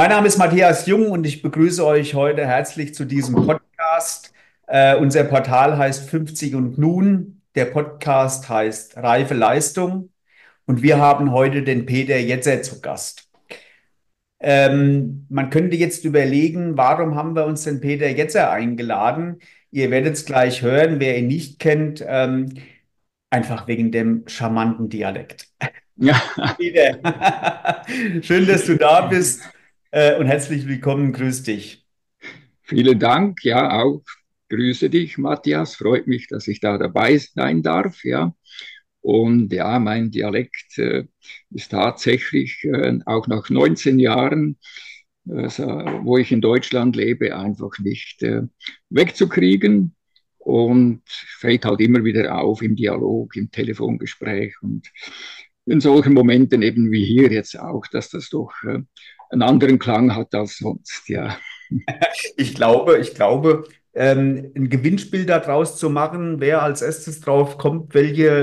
Mein Name ist Matthias Jung und ich begrüße euch heute herzlich zu diesem Podcast. Unser Portal heißt 50 und Nun. Der Podcast heißt Reife Leistung und wir haben heute den Peter Jetzer zu Gast. Man könnte jetzt überlegen, warum haben wir uns den Peter Jetzer eingeladen? Ihr werdet es gleich hören, wer ihn nicht kennt, einfach wegen dem charmanten Dialekt. Ja, Peter, schön, dass du da bist und herzlich willkommen. Grüß dich. vielen Dank. Ja, auch grüße dich, Matthias. Freut mich, dass ich da dabei sein darf. Ja, und ja, mein Dialekt ist tatsächlich auch nach 19 Jahren, wo ich in Deutschland lebe, einfach nicht wegzukriegen. Und fällt halt immer wieder auf im Dialog, im Telefongespräch und in solchen Momenten eben wie hier jetzt auch, dass das doch einen anderen Klang hat als sonst. Ja. Ich glaube, ein Gewinnspiel daraus zu machen, wer als erstes drauf kommt,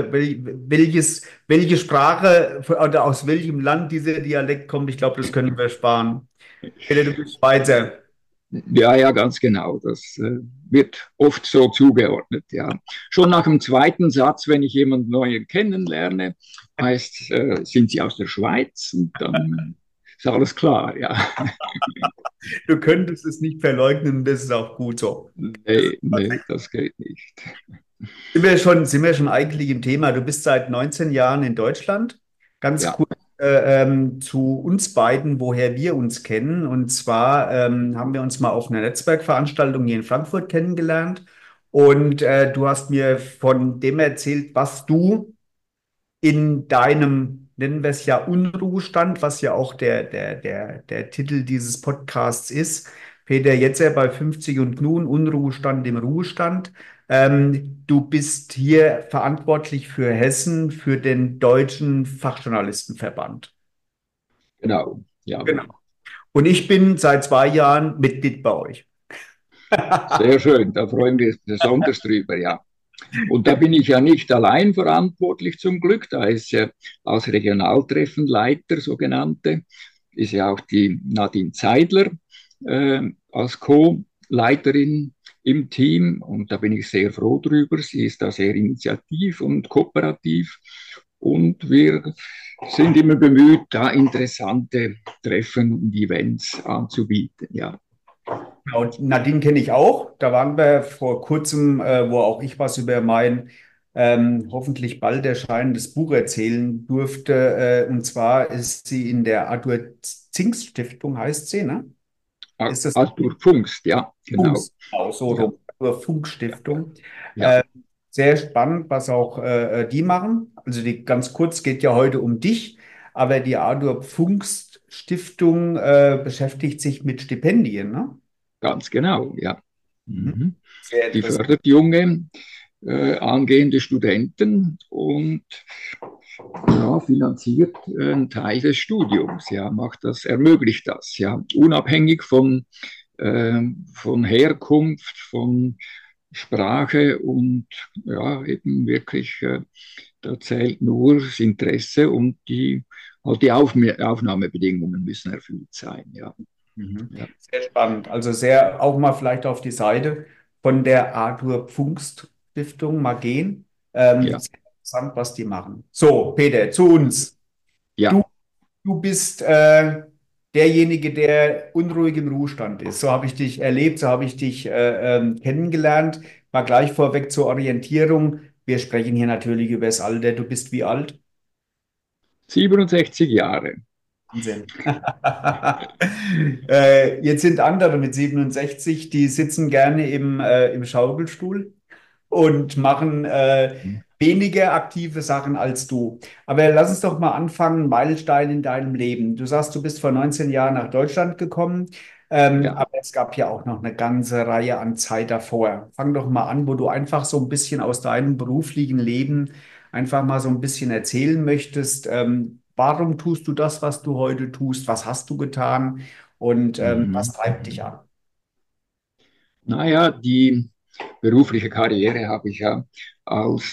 welche Sprache oder aus welchem Land dieser Dialekt kommt, ich glaube, das können wir sparen. Peter, du bist Schweizer. Ja, ja, ganz genau. Das wird oft so zugeordnet. Ja. Schon nach dem zweiten Satz, wenn ich jemanden Neuen kennenlerne, heißt, sind Sie aus der Schweiz? Und dann ist alles klar. Ja. Du könntest es nicht verleugnen, das ist auch gut so. Das ist Nee, nee, tatsächlich. das geht nicht. Sind wir schon eigentlich im Thema? Du bist seit 19 Jahren in Deutschland. Ganz Ja, kurz zu uns beiden, woher wir uns kennen. Und zwar haben wir uns mal auf einer Netzwerkveranstaltung hier in Frankfurt kennengelernt. Und du hast mir von dem erzählt, was du in deinem, nennen wir es ja, Unruhestand, was ja auch der Titel dieses Podcasts ist. Peter Jetzer bei 50 und nun, Unruhestand im Ruhestand. Du bist hier verantwortlich für Hessen, für den Deutschen Fachjournalistenverband. genau. Genau. Jawohl. Und ich bin seit 2 Jahren Mitglied bei euch. Sehr schön. Da freuen wir uns besonders drüber. Ja. Und da bin ich ja nicht allein verantwortlich zum Glück. Da ist ja als Regionaltreffenleiter, sogenannte, ist ja auch die Nadine Zeidler als Co-Leiterin im Team. Und da bin ich sehr froh drüber. Sie ist da sehr initiativ und kooperativ. Und wir sind immer bemüht, da interessante Treffen und Events anzubieten. Ja, Genau, Nadine kenne ich auch. Da waren wir vor kurzem, wo auch ich was über mein hoffentlich bald erscheinendes Buch erzählen durfte. Und zwar ist sie in der Arthur Zings Stiftung, heißt sie, ne? Ist das Arthur Pfungst, ja, genau. Funks? Genau, so Ja, rum. Arthur Funk Stiftung. ja, Äh, Sehr spannend, was auch die machen. Also die ganz kurz geht ja heute um dich, aber die Arthur Pfungst Stiftung beschäftigt sich mit Stipendien, ne? ganz genau, ja. Mhm. Mhm. Sehr Die interessant. fördert junge, angehende Studenten und ja, finanziert einen Teil des Studiums, ja, macht das, ermöglicht das, ja, unabhängig von Herkunft, von Sprache und ja, eben wirklich, da zählt nur das Interesse und halt die Aufnahmebedingungen müssen erfüllt sein, ja. Mhm. Ja, Sehr spannend. Also sehr auch mal vielleicht auf die Seite von der Arthur Pfungst Stiftung mal gehen. ja, Sehr interessant, was die machen. So, Peter, zu uns. Du, ja, du bist derjenige, der unruhig im Ruhestand ist. So habe ich dich erlebt, so habe ich dich kennengelernt. Mal gleich vorweg zur Orientierung. Wir sprechen hier natürlich über das Alter. Du bist wie alt? 67 Jahre. Wahnsinn. Jetzt sind andere mit 67, die sitzen gerne im Schaukelstuhl und machen weniger aktive Sachen als du. Aber lass uns doch mal anfangen, Meilenstein in deinem Leben. Du sagst, du bist vor 19 Jahren nach Deutschland gekommen, Ja. aber es gab ja auch noch eine ganze Reihe an Zeit davor. Fang doch mal an, wo du einfach so ein bisschen aus deinem beruflichen Leben einfach mal so ein bisschen erzählen möchtest. Warum tust du das, was du heute tust? Was hast du getan? Und was Mhm. treibt dich an? Naja, die berufliche Karriere habe ich ja als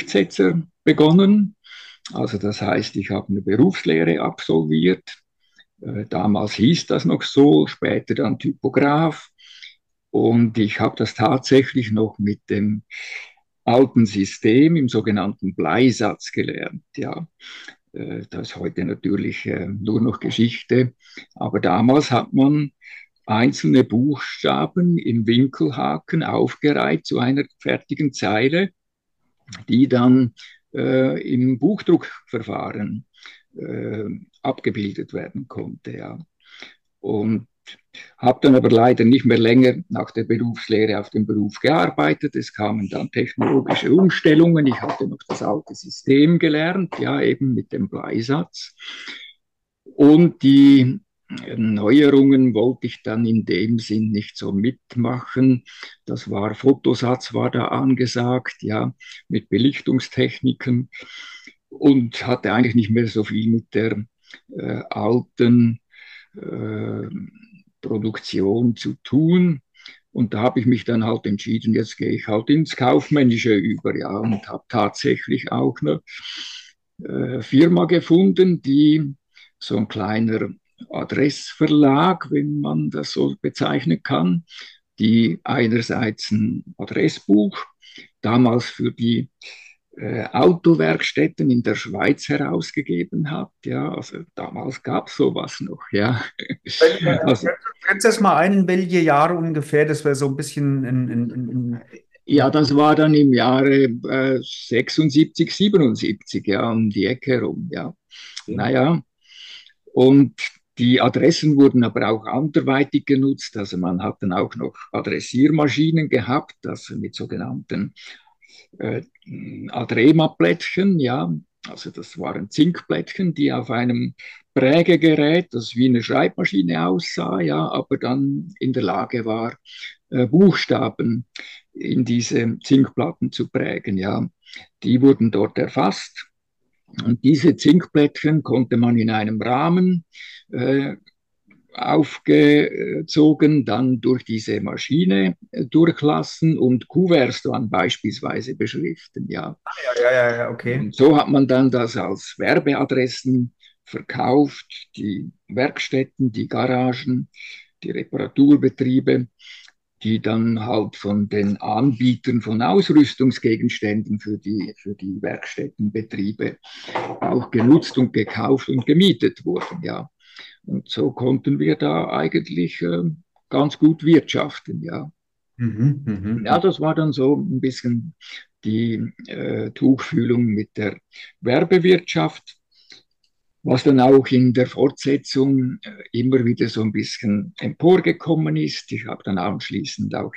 Schriftsetzer begonnen. Also das heißt, ich habe eine Berufslehre absolviert Damals hieß das noch so, später dann Typograph. Und ich habe das tatsächlich noch mit dem alten System im sogenannten Bleisatz gelernt. Ja, das ist heute natürlich nur noch Geschichte. Aber damals hat man einzelne Buchstaben im Winkelhaken aufgereiht zu einer fertigen Zeile, die dann im Buchdruckverfahren äh, abgebildet werden konnte. Ja. Und habe dann aber leider nicht mehr länger nach der Berufslehre auf dem Beruf gearbeitet. Es kamen dann technologische Umstellungen. Ich hatte noch das alte System gelernt, ja, eben mit dem Bleisatz. Und die Neuerungen wollte ich dann in dem Sinn nicht so mitmachen. Das war Fotosatz war da angesagt, ja, mit Belichtungstechniken und hatte eigentlich nicht mehr so viel mit der alten äh, Produktion zu tun. Und da habe ich mich dann halt entschieden, jetzt gehe ich halt ins Kaufmännische über, ja, und habe tatsächlich auch eine Firma gefunden, die so ein kleiner Adressverlag, wenn man das so bezeichnen kann, die einerseits ein Adressbuch damals für die Autowerkstätten in der Schweiz herausgegeben hat. Ja, also damals gab es sowas noch. Ja, also, Grenzt das mal ein, in welche Jahre ungefähr, das wäre so ein bisschen ja, das war dann im Jahre 76, 77, ja, um die Ecke herum. Ja, naja, und die Adressen wurden aber auch anderweitig genutzt. Also man hat dann auch noch Adressiermaschinen gehabt, also mit sogenannten äh, Adrema-Plättchen, ja. Also das waren Zinkplättchen, die auf einem Prägegerät, das wie eine Schreibmaschine aussah, ja, aber dann in der Lage war, Buchstaben in diese Zinkplatten zu prägen, ja. Die wurden dort erfasst und diese Zinkplättchen konnte man in einem Rahmen aufgezogen, dann durch diese Maschine durchlassen und Kuverts dann beispielsweise beschriften. Ja. okay. Und so hat man dann das als Werbeadressen verkauft, die Werkstätten, die Garagen, die Reparaturbetriebe, die dann halt von den Anbietern von Ausrüstungsgegenständen für die Werkstättenbetriebe auch genutzt und gekauft und gemietet wurden. Ja. Und so konnten wir da eigentlich ganz gut wirtschaften, ja. Mhm, Ja, mhm. das war dann so ein bisschen die Tuchfühlung mit der Werbewirtschaft, was dann auch in der Fortsetzung immer wieder so ein bisschen emporgekommen ist. Ich habe dann anschließend auch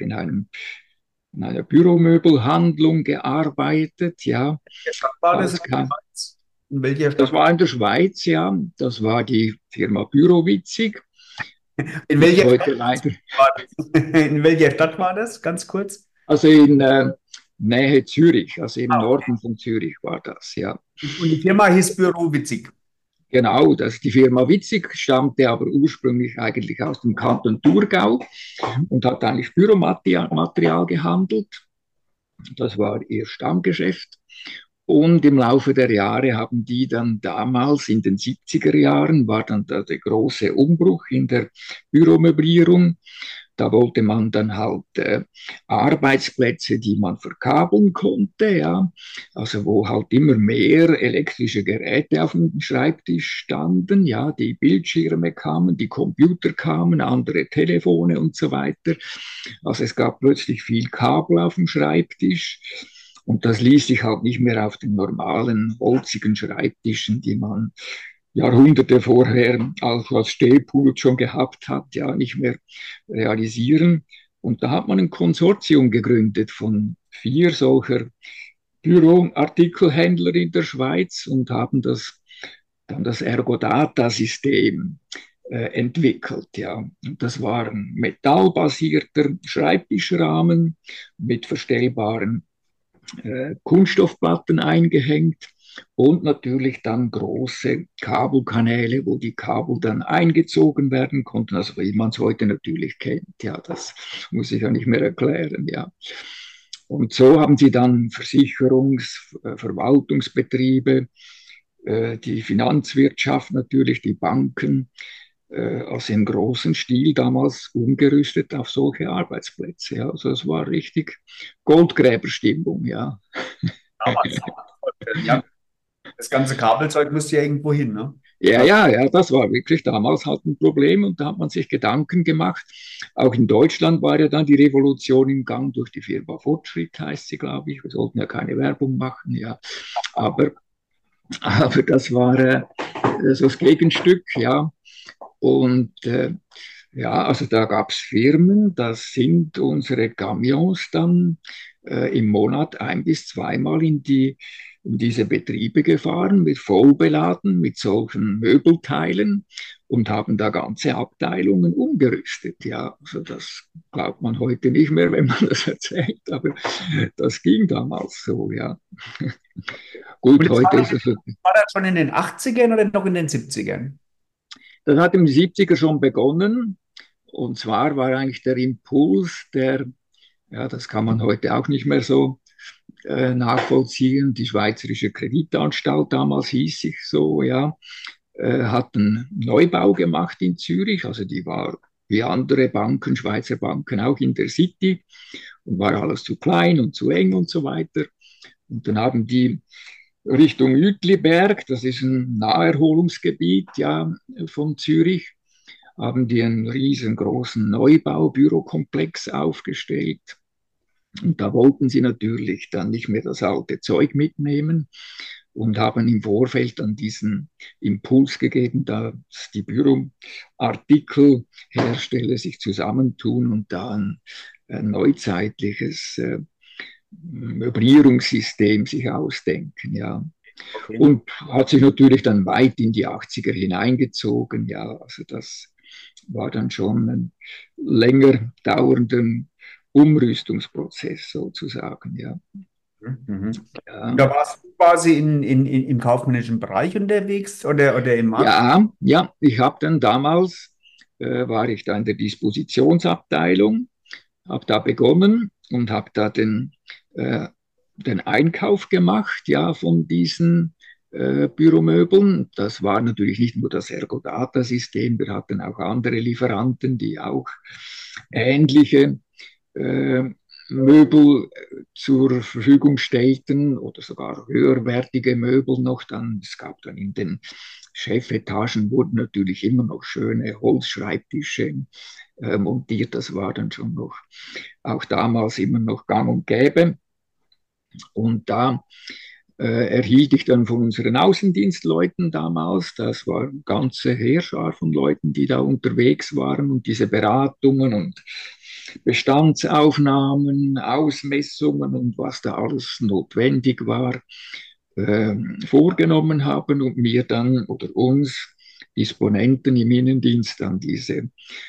in einer Büromöbelhandlung gearbeitet, ja. Welche Stadt war das in Als, der Schweiz? In welcher das Stadt? war in der Schweiz, ja. Das war die Firma Bürowitzig. In Gibt es welcher heute Stadt leider. war das? In welcher Stadt war das? Ganz kurz. Also in Nähe Zürich, also im Ah, Norden von Zürich war das, ja. und die Firma hieß Büro Witzig. Genau, das, die Firma Witzig stammte aber ursprünglich eigentlich aus dem Kanton Thurgau und hat eigentlich Büromaterial gehandelt. Das war ihr Stammgeschäft. Und im Laufe der Jahre haben die dann damals in den 70er Jahren war dann da der große Umbruch in der Büromöblierung. Da wollte man dann halt Arbeitsplätze, die man verkabeln konnte, ja, also wo halt immer mehr elektrische Geräte auf dem Schreibtisch standen, ja, die Bildschirme kamen, die Computer kamen, andere Telefone und so weiter. Also es gab plötzlich viel Kabel auf dem Schreibtisch. Und das ließ sich halt nicht mehr auf den normalen, holzigen Schreibtischen, die man Jahrhunderte vorher auch als Stehpult schon gehabt hat, ja, nicht mehr realisieren. Und da hat man ein Konsortium gegründet von 4 solcher Büroartikelhändler in der Schweiz und haben dann das Ergodata-System entwickelt. Ja. Und das war ein metallbasierter Schreibtischrahmen mit verstellbaren Kunststoffplatten eingehängt und natürlich dann große Kabelkanäle, wo die Kabel dann eingezogen werden konnten, also wie man es heute natürlich kennt. Ja, das muss ich ja nicht mehr erklären. Ja. Und so haben sie dann Verwaltungsbetriebe, die Finanzwirtschaft natürlich, die Banken, also im großen Stil damals umgerüstet auf solche Arbeitsplätze. Ja. Also es war richtig Goldgräberstimmung, ja. Damals. Ja, das ganze Kabelzeug musste ja irgendwo hin, ne? Ja, Ja. ja, ja, das war wirklich damals halt ein Problem und da hat man sich Gedanken gemacht. Auch in Deutschland war ja dann die Revolution im Gang durch die Firma Fortschritt, heißt sie, glaube ich. Wir sollten ja keine Werbung machen, ja. Aber, aber das war so das Gegenstück, ja. Und ja, also da gab es Firmen, da sind unsere Camions dann im Monat ein- bis zweimal in diese Betriebe gefahren, mit vollbeladen, mit solchen Möbelteilen und haben da ganze Abteilungen umgerüstet. Ja, also das glaubt man heute nicht mehr, wenn man das erzählt, aber das ging damals so, ja. Und Gut, das heute ist es, war das schon in den 80ern oder noch in den 70ern? das hat im 70er schon begonnen. Und zwar war eigentlich der Impuls, der, ja, das kann man heute auch nicht mehr so nachvollziehen, die Schweizerische Kreditanstalt, damals hieß sich so, ja, hat einen Neubau gemacht in Zürich, also die war wie andere Banken, Schweizer Banken, auch in der City und war alles zu klein und zu eng und so weiter. Und dann haben die Richtung Uetliberg, das ist ein Naherholungsgebiet ja, von Zürich, haben die einen riesengroßen Neubau-Bürokomplex aufgestellt. Und da wollten sie natürlich dann nicht mehr das alte Zeug mitnehmen und haben im Vorfeld dann diesen Impuls gegeben, dass die Büroartikelhersteller sich zusammentun und da ein neuzeitliches Möblierungssystem sich ausdenken, ja. Okay. Und hat sich natürlich dann weit in die 80er hineingezogen, ja. Also das war dann schon ein länger dauernder Umrüstungsprozess sozusagen, ja. Mhm. Und Ja, da warst du quasi im kaufmännischen Bereich unterwegs oder im Markt? ja, ich habe dann damals, war ich da in der Dispositionsabteilung, habe da begonnen und habe da den Einkauf gemacht, ja, von diesen Büromöbeln. Das war natürlich nicht nur das Ergodata-System, wir hatten auch andere Lieferanten, die auch ähnliche äh, Möbel zur Verfügung stellten oder sogar höherwertige Möbel noch. Dann, es gab dann in den Chefetagen wurden natürlich immer noch schöne Holzschreibtische montiert. Das war dann schon noch auch damals immer noch gang und gäbe. Und da erhielt ich dann von unseren Außendienstleuten damals, das war eine ganze Heerschar von Leuten, die da unterwegs waren und diese Beratungen und Bestandsaufnahmen, Ausmessungen und was da alles notwendig war, vorgenommen haben und mir dann oder uns Disponenten im Innendienst dann diese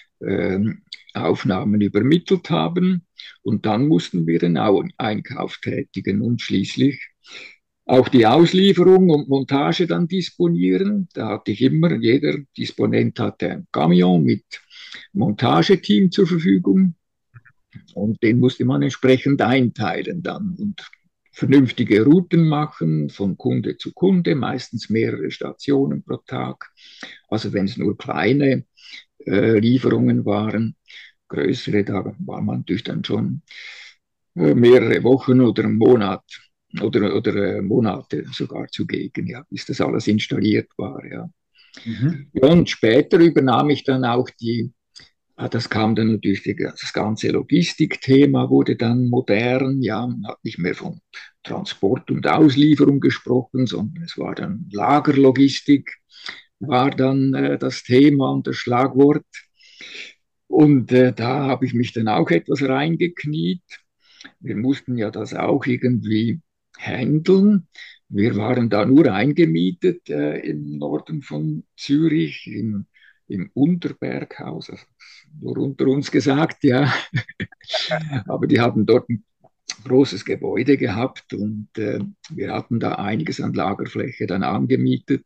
Aufnahmen übermittelt haben. Und dann mussten wir den Einkauf tätigen und schließlich auch die Auslieferung und Montage dann disponieren. Da hatte ich immer, jeder Disponent hatte ein Camion mit Montageteam zur Verfügung und den musste man entsprechend einteilen dann und vernünftige Routen machen von Kunde zu Kunde, meistens mehrere Stationen pro Tag. Also wenn es nur kleine Lieferungen waren, größere, da war man natürlich dann schon mehrere Wochen oder einen Monat oder Monate sogar zugegen, ja, bis das alles installiert war. Ja. Mhm. Ja, und später übernahm ich dann auch das kam dann natürlich, das ganze Logistikthema wurde dann modern, ja, man hat nicht mehr von Transport und Auslieferung gesprochen, sondern es war dann Lagerlogistik, war dann das Thema und das Schlagwort. Und da habe ich mich dann auch etwas reingekniet. Wir mussten ja das auch irgendwie handeln. Wir waren da nur eingemietet im Norden von Zürich, im Unterberghaus, also nur unter uns gesagt, ja. Aber die haben dort ein großes Gebäude gehabt und wir hatten da einiges an Lagerfläche dann angemietet.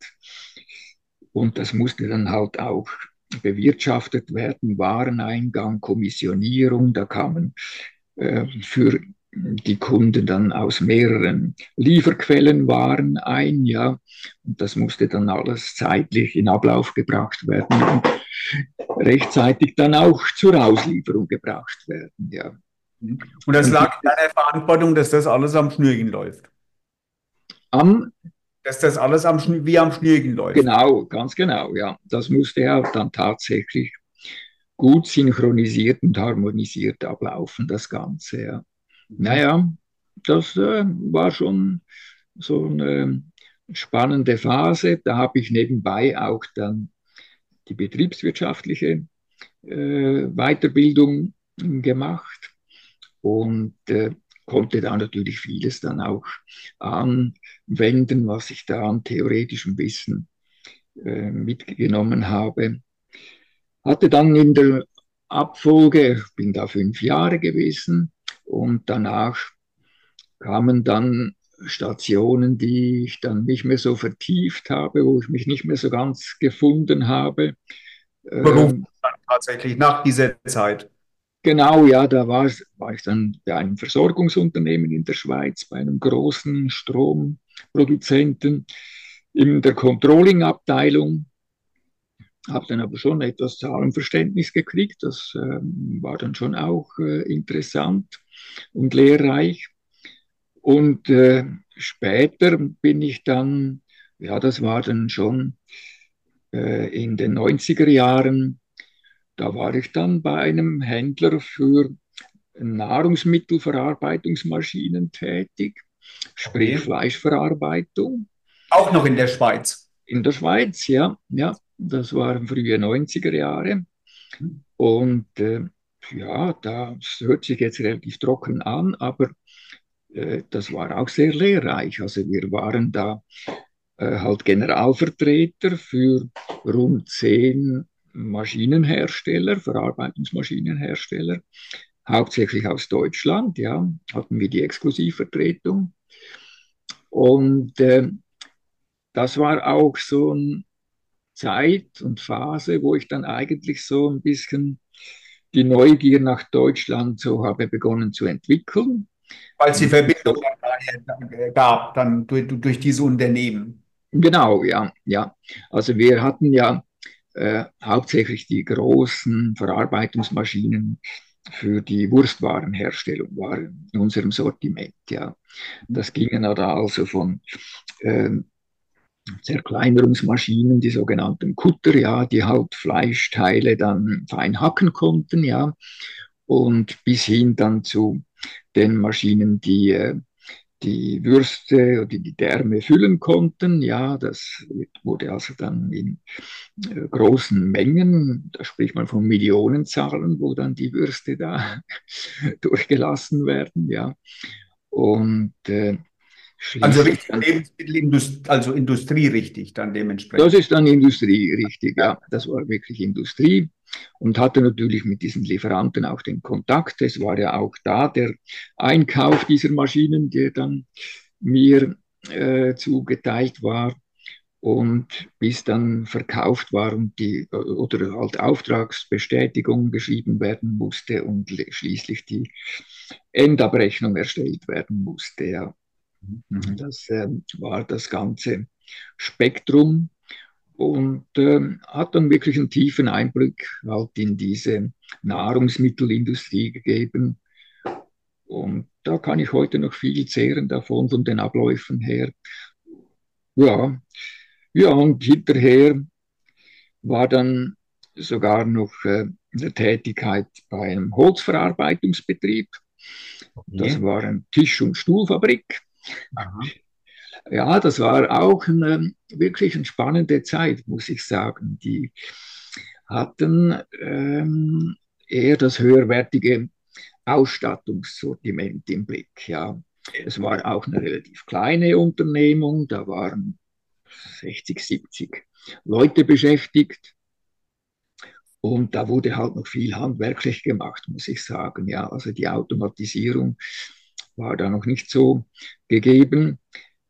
Und das musste dann halt auch bewirtschaftet werden, Wareneingang, Kommissionierung, da kamen für die Kunden dann aus mehreren Lieferquellen Waren ein, ja. Und das musste dann alles zeitlich in Ablauf gebracht werden. rechtzeitig dann auch zur Auslieferung gebracht werden. Ja. Und das Und lag in deiner Verantwortung, dass das alles am Schnürchen läuft. am, Dass das alles wie am Schnürchen läuft. genau, ganz genau, ja. Das musste ja dann tatsächlich gut synchronisiert und harmonisiert ablaufen, das Ganze. Ja. Mhm. Naja, das war schon so eine spannende Phase. Da habe ich nebenbei auch dann die betriebswirtschaftliche Weiterbildung gemacht und konnte da natürlich vieles dann auch anwenden, was ich da an theoretischem Wissen mitgenommen habe. Hatte dann in der Abfolge, bin da 5 Jahre gewesen und danach kamen dann Stationen, die ich dann nicht mehr so vertieft habe, wo ich mich nicht mehr so ganz gefunden habe. Beruf Ähm, dann tatsächlich nach dieser Zeit. genau, ja, war ich dann bei einem Versorgungsunternehmen in der Schweiz, bei einem großen Stromproduzenten in der Controlling-Abteilung, habe dann aber schon etwas Zahlenverständnis gekriegt. Das war dann schon auch interessant und lehrreich. Und später bin ich dann, ja, das war dann schon in den 90er Jahren, da war ich dann bei einem Händler für Nahrungsmittelverarbeitungsmaschinen tätig, sprich Okay. Fleischverarbeitung. Auch noch in der Schweiz. In der Schweiz, ja, ja, das waren frühe 90er Jahre. Und ja, das hört sich jetzt relativ trocken an, aber das war auch sehr lehrreich. Also wir waren da halt Generalvertreter für rund 10 Maschinenhersteller, Verarbeitungsmaschinenhersteller, hauptsächlich aus Deutschland, ja, hatten wir die Exklusivvertretung. Und das war auch so eine Zeit und Phase, wo ich dann eigentlich so ein bisschen die Neugier nach Deutschland so habe begonnen zu entwickeln. Weil es die Und Verbindung so, dann daher gab, dann durch diese Unternehmen. genau, ja, ja. Also wir hatten ja hauptsächlich die großen Verarbeitungsmaschinen für die Wurstwarenherstellung waren in unserem Sortiment, ja. Das gingen da also von ähm, Zerkleinerungsmaschinen, die sogenannten Kutter, ja, die halt Fleischteile dann fein hacken konnten, ja, und bis hin dann zu den Maschinen, die die Würste oder die Därme füllen konnten. Ja, das wurde also dann in großen Mengen, da spricht man von Millionenzahlen, wo dann die Würste da durchgelassen werden. Ja, und Also schließlich richtig dann, Lebensmittelindustrie, also Industrie richtig dann das dementsprechend. ist dann Industrie, richtig, ja, das war wirklich Industrie und hatte natürlich mit diesen Lieferanten auch den Kontakt. Es war ja auch da der Einkauf dieser Maschinen, der dann mir zugeteilt war. Und bis dann verkauft war und die oder halt Auftragsbestätigung geschrieben werden musste und schließlich die Endabrechnung erstellt werden musste. Ja. Mhm. Das war das ganze Spektrum und hat dann wirklich einen tiefen Einblick halt in diese Nahrungsmittelindustrie gegeben. Und da kann ich heute noch viel zehren davon, von den Abläufen her. Ja, ja, und hinterher war dann sogar noch eine Tätigkeit bei einem Holzverarbeitungsbetrieb. Das Okay. war eine Tisch- und Stuhlfabrik. Aha. Ja, das war auch wirklich eine spannende Zeit, muss ich sagen. Die hatten eher das höherwertige Ausstattungssortiment im Blick. Ja, es war auch eine relativ kleine Unternehmung, da waren 60, 70 Leute beschäftigt. Und da wurde halt noch viel handwerklich gemacht, muss ich sagen. Ja, also die Automatisierung war da noch nicht so gegeben.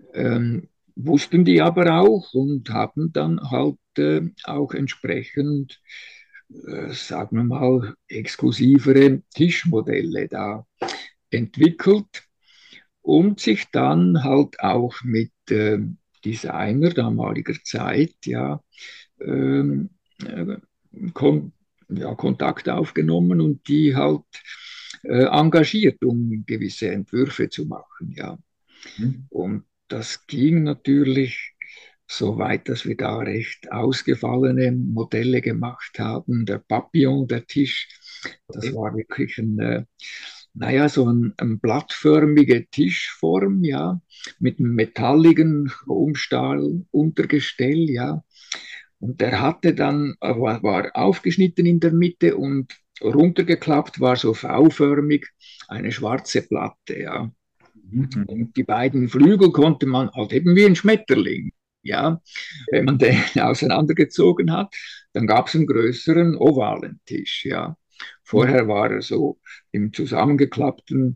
Wussten die aber auch und haben dann halt auch entsprechend, sagen wir mal, exklusivere Tischmodelle da entwickelt und sich dann halt auch mit Designer damaliger Zeit ja ähm, äh, kon ja, Kontakt aufgenommen und die halt engagiert, um gewisse Entwürfe zu machen. Ja. Mhm. Und das ging natürlich so weit, dass wir da recht ausgefallene Modelle gemacht haben. Der Papillon, der Tisch, das Okay. war wirklich naja, so ein blattförmige Tischform, ja, mit einem metalligen Chromstahl-Untergestell, ja. Und der hatte dann, war aufgeschnitten in der Mitte und runtergeklappt war so V-förmig eine schwarze Platte, ja. Mhm. Und die beiden Flügel konnte man halt eben wie ein Schmetterling, ja, wenn man den auseinandergezogen hat, dann gab es einen größeren ovalen Tisch, ja. Mhm. Vorher war er so im zusammengeklappten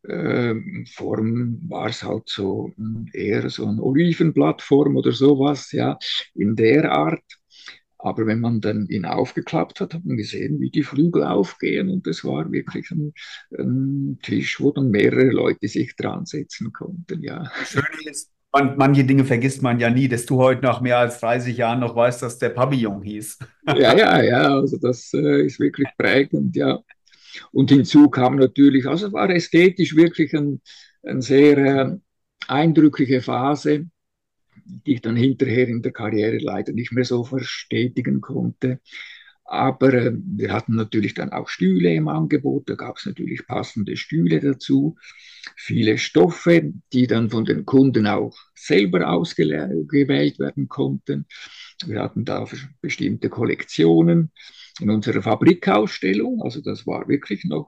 Form, war es halt so eher so eine Olivenblattform oder sowas, ja, in der Art. Aber wenn man dann ihn aufgeklappt hat, hat man gesehen, wie die Flügel aufgehen und es war wirklich ein Tisch, wo dann mehrere Leute sich dran setzen konnten, ja. Das Schöne ist, manche Dinge vergisst man ja nie, dass du heute nach mehr als 30 Jahren noch weißt, dass der Pavillon hieß. Ja, also das ist wirklich prägend, ja. Und hinzu kam natürlich, also es war ästhetisch wirklich ein sehr eindrückliche Phase, die ich dann hinterher in der Karriere leider nicht mehr so verstetigen konnte. Aber wir hatten natürlich dann auch Stühle im Angebot, da gab es natürlich passende Stühle dazu, viele Stoffe, die dann von den Kunden auch selber ausgewählt werden konnten. Wir hatten da bestimmte Kollektionen in unserer Fabrikausstellung, also das war wirklich noch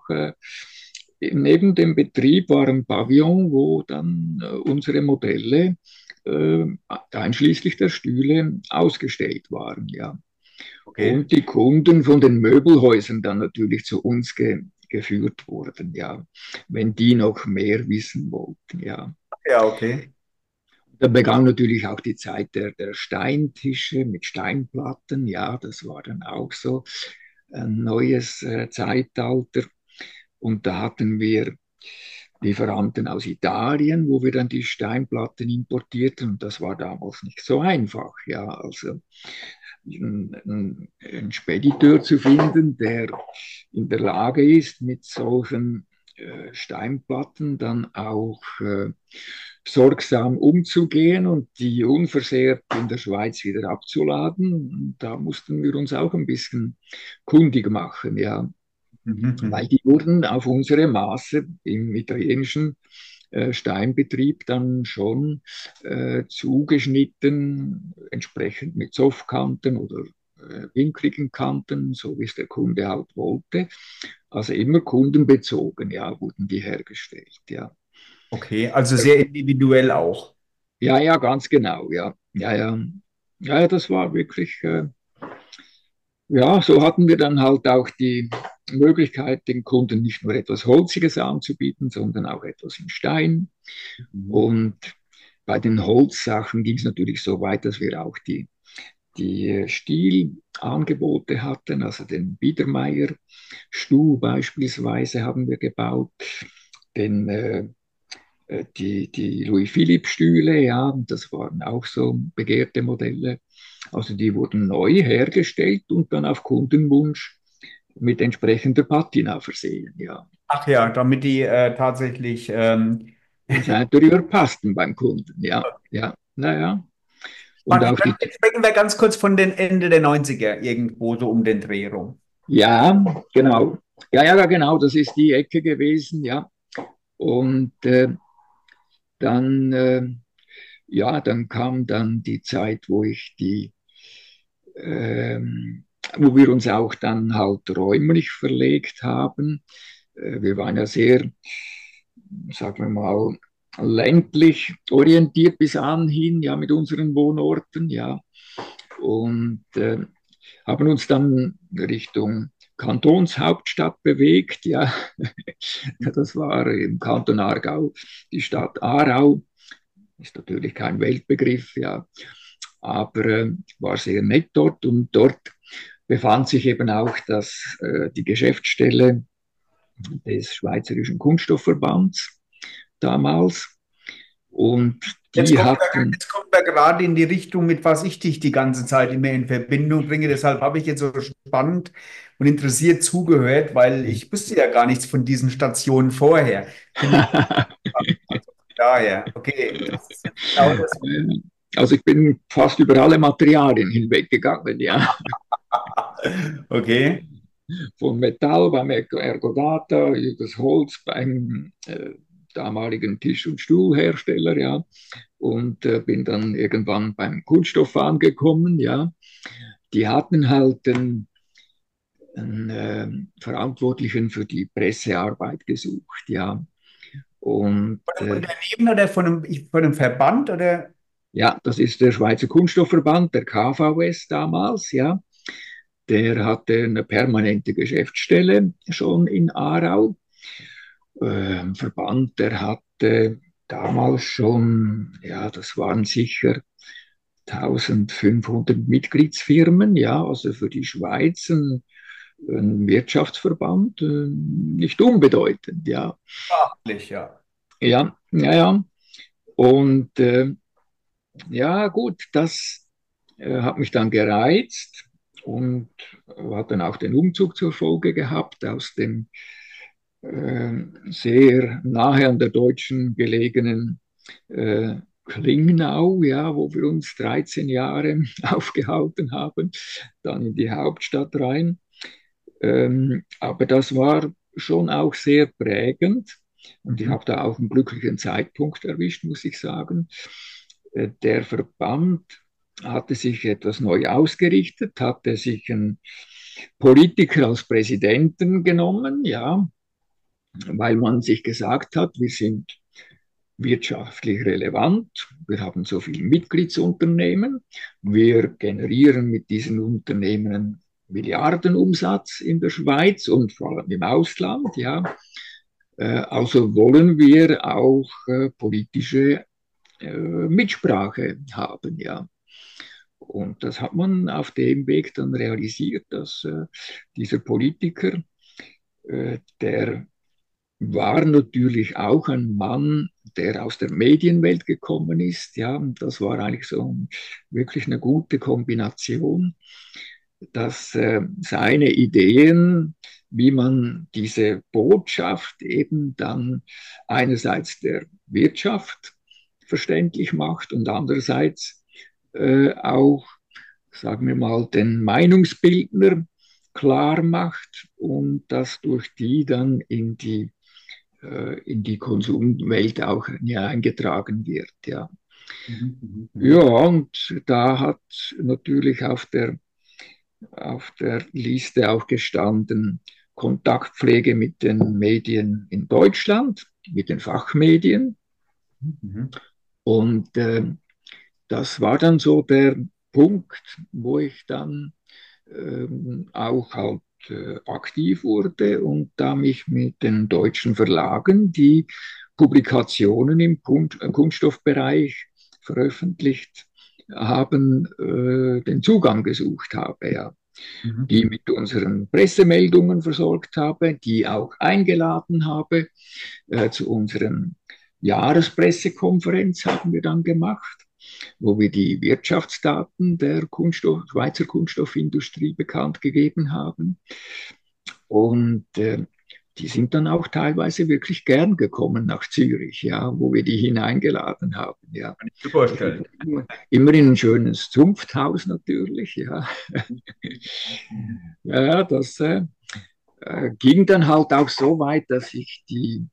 neben dem Betrieb war ein Pavillon, wo dann unsere Modelle einschließlich der Stühle ausgestellt waren, ja. Okay. Und die Kunden von den Möbelhäusern dann natürlich zu uns geführt wurden, ja, wenn die noch mehr wissen wollten, ja. Ja, okay. Da begann natürlich auch die Zeit der Steintische mit Steinplatten, ja, das war dann auch so ein neues Zeitalter. Und da hatten wir Lieferanten aus Italien, wo wir dann die Steinplatten importierten. Und das war damals nicht so einfach. Ja, also einen Spediteur zu finden, der in der Lage ist, mit solchen Steinplatten dann auch sorgsam umzugehen und die unversehrt in der Schweiz wieder abzuladen. Und da mussten wir uns auch ein bisschen kundig machen, ja, Mhm. weil Mhm. die wurden auf unsere Maße im italienischen Steinbetrieb dann schon zugeschnitten, entsprechend mit Softkanten oder winkligen Kanten, so wie es der Kunde halt wollte. Also immer kundenbezogen, ja, wurden die hergestellt, ja. Okay, also sehr individuell auch. Ja, ja, ganz genau, ja. Ja, ja. Ja, ja, das war wirklich ja, so hatten wir dann halt auch die Möglichkeit, den Kunden nicht nur etwas Holziges anzubieten, sondern auch etwas in Stein. Mhm. Und bei den Holzsachen ging es natürlich so weit, dass wir auch die Stilangebote hatten, also den Biedermeier-Stuhl beispielsweise haben wir gebaut, den die Louis-Philippe-Stühle, ja, das waren auch so begehrte Modelle. Also die wurden neu hergestellt und dann auf Kundenwunsch mit entsprechender Patina versehen, ja. Ach ja, damit die tatsächlich Das natürlich passten beim Kunden, ja, ja, naja. Und Martin, auch die, jetzt sprechen wir ganz kurz von den Ende der 90er irgendwo so um den Dreh rum. ja, genau. Ja, ja, genau, das ist die Ecke gewesen, ja. Und dann, ja, dann kam dann die Zeit, ähm, wo wir uns auch dann halt räumlich verlegt haben. Wir waren ja sehr, sagen wir mal, ländlich orientiert bis anhin, ja, mit unseren Wohnorten, ja. Und haben uns dann Richtung Kantonshauptstadt bewegt, ja. Das war im Kanton Aargau die Stadt Aarau. Ist natürlich kein Weltbegriff, ja, aber war sehr nett dort und dort befand sich eben auch die Geschäftsstelle des Schweizerischen Kunststoffverbands damals und Jetzt die kommt, hatten, wir gerade in die Richtung, mit was ich dich die ganze Zeit immer in Verbindung bringe. Deshalb habe ich jetzt so spannend und interessiert zugehört, weil ich wusste ja gar nichts von diesen Stationen vorher. Finde ich also daher. Okay, das ist jetzt genau das. Also ich bin fast über alle Materialien hinweggegangen, ja. Okay. Von Metall beim Ergodata, das Holz beim damaligen Tisch- und Stuhlhersteller, ja. Und bin dann irgendwann beim Kunststoff angekommen, ja. Die hatten halt einen Verantwortlichen für die Pressearbeit gesucht, ja. Und Von einem Unternehmen oder von einem Verband oder? ja, das ist der Schweizer Kunststoffverband, der KVS damals, ja. Der hatte eine permanente Geschäftsstelle schon in Aarau. Verband, der hatte damals schon, ja, das waren sicher 1500 Mitgliedsfirmen, ja, also für die Schweiz ein Wirtschaftsverband, nicht unbedeutend, ja. Sprachlich, ja. Ja, ja, ja. Und ja, gut, das hat mich dann gereizt und hat dann auch den Umzug zur Folge gehabt aus dem sehr nahe an der deutschen gelegenen Klingnau, ja, wo wir uns 13 Jahre aufgehalten haben, dann in die Hauptstadt rein. Aber das war schon auch sehr prägend und ich Mhm. habe da auch einen glücklichen Zeitpunkt erwischt, muss ich sagen. Der Verband hatte sich etwas neu ausgerichtet, hatte sich einen Politiker als Präsidenten genommen, ja, weil man sich gesagt hat, wir sind wirtschaftlich relevant, wir haben so viele Mitgliedsunternehmen, wir generieren mit diesen Unternehmen Milliardenumsatz in der Schweiz und vor allem im Ausland, ja. Also wollen wir auch politische Mitsprache haben, ja. Und das hat man auf dem Weg dann realisiert, dass dieser Politiker, der war natürlich auch ein Mann, der aus der Medienwelt gekommen ist. Ja, und das war eigentlich so wirklich eine gute Kombination, dass seine Ideen, wie man diese Botschaft eben dann einerseits der Wirtschaft verständlich macht und andererseits auch, sagen wir mal, den Meinungsbildner klar macht und das durch die dann in die Konsumwelt auch eingetragen wird. Ja. Mhm. Mhm. Ja, Mhm. und da hat natürlich auf der Liste auch gestanden Kontaktpflege mit den Medien in Deutschland, mit den Fachmedien. Mhm. Und das war dann so der Punkt, wo ich dann auch halt aktiv wurde und da mich mit den deutschen Verlagen, die Publikationen im Kunststoffbereich veröffentlicht haben, den Zugang gesucht habe, ja. Mhm. Die Mhm. mit unseren Pressemeldungen versorgt habe, die auch eingeladen habe zu unseren Jahrespressekonferenz haben wir dann gemacht, wo wir die Wirtschaftsdaten der Schweizer Kunststoffindustrie bekannt gegeben haben. Und die sind dann auch teilweise wirklich gern gekommen nach Zürich, ja, wo wir die hineingeladen haben, ja. Kann ich mir vorstellen. Immer in ein schönes Zunfthaus natürlich, ja. Ja, das ging dann halt auch so weit, dass ich die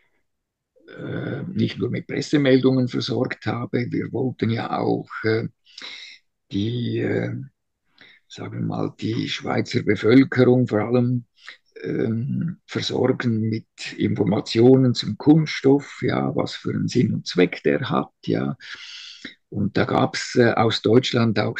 nicht nur mit Pressemeldungen versorgt habe. Wir wollten ja auch die, sagen wir mal, die Schweizer Bevölkerung vor allem versorgen mit Informationen zum Kunststoff, ja, was für einen Sinn und Zweck der hat, ja. Und da gab es aus Deutschland auch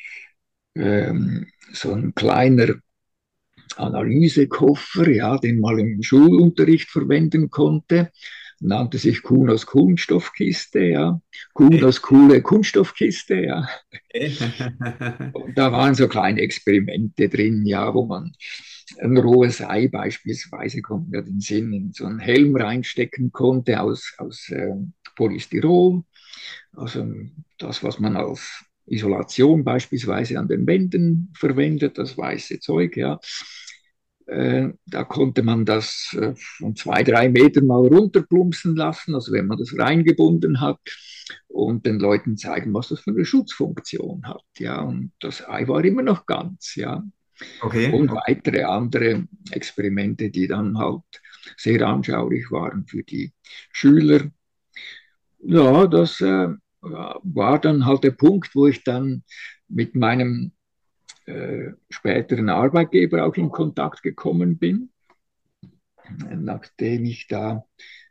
so ein kleiner Analysekoffer, ja, den man im Schulunterricht verwenden konnte. Nannte sich Kunos Kunststoffkiste, ja. Okay. Kunos coole Kunststoffkiste, ja. Okay. Und da waren so kleine Experimente drin, ja, wo man ein rohes Ei beispielsweise, kommt mir den Sinn, in so einen Helm reinstecken konnte aus Polystyrol. Also das, was man als Isolation beispielsweise an den Wänden verwendet, das weiße Zeug, ja. Da konnte man das von 2, 3 Metern mal runterplumpsen lassen, also wenn man das reingebunden hat und den Leuten zeigen, was das für eine Schutzfunktion hat, ja. Und das Ei war immer noch ganz, ja. Okay, Und okay. weitere andere Experimente, die dann halt sehr anschaulich waren für die Schüler. Ja, das war dann halt der Punkt, wo ich dann mit meinem späteren Arbeitgeber auch in Kontakt gekommen bin, nachdem ich da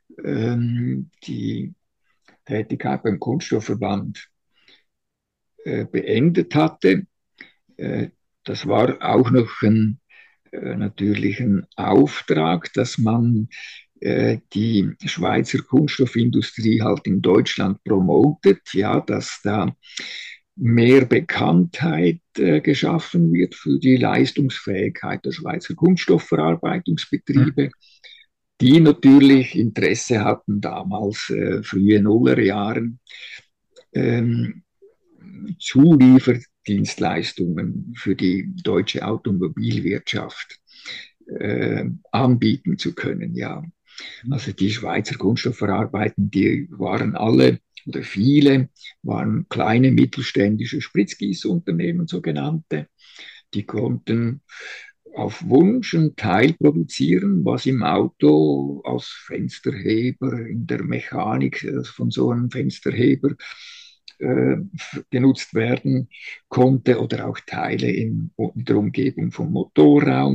die Tätigkeit beim Kunststoffverband beendet hatte. Äh, Das war auch noch natürlich ein Auftrag, dass man die Schweizer Kunststoffindustrie halt in Deutschland promotet, ja, dass da mehr Bekanntheit geschaffen wird für die Leistungsfähigkeit der Schweizer Hm. Kunststoffverarbeitungsbetriebe, die natürlich Interesse hatten damals, frühe Nullerjahren, ähm, Zulieferdienstleistungen für die deutsche Automobilwirtschaft anbieten zu können. Ja, also die Schweizer Kunststoffverarbeiten, die waren alle oder viele waren kleine mittelständische Spritzgießunternehmen, sogenannte. Die konnten auf Wunsch einen Teil produzieren, was im Auto als Fensterheber, in der Mechanik von so einem Fensterheber äh, genutzt werden konnte oder auch Teile in der Umgebung vom Motorraum,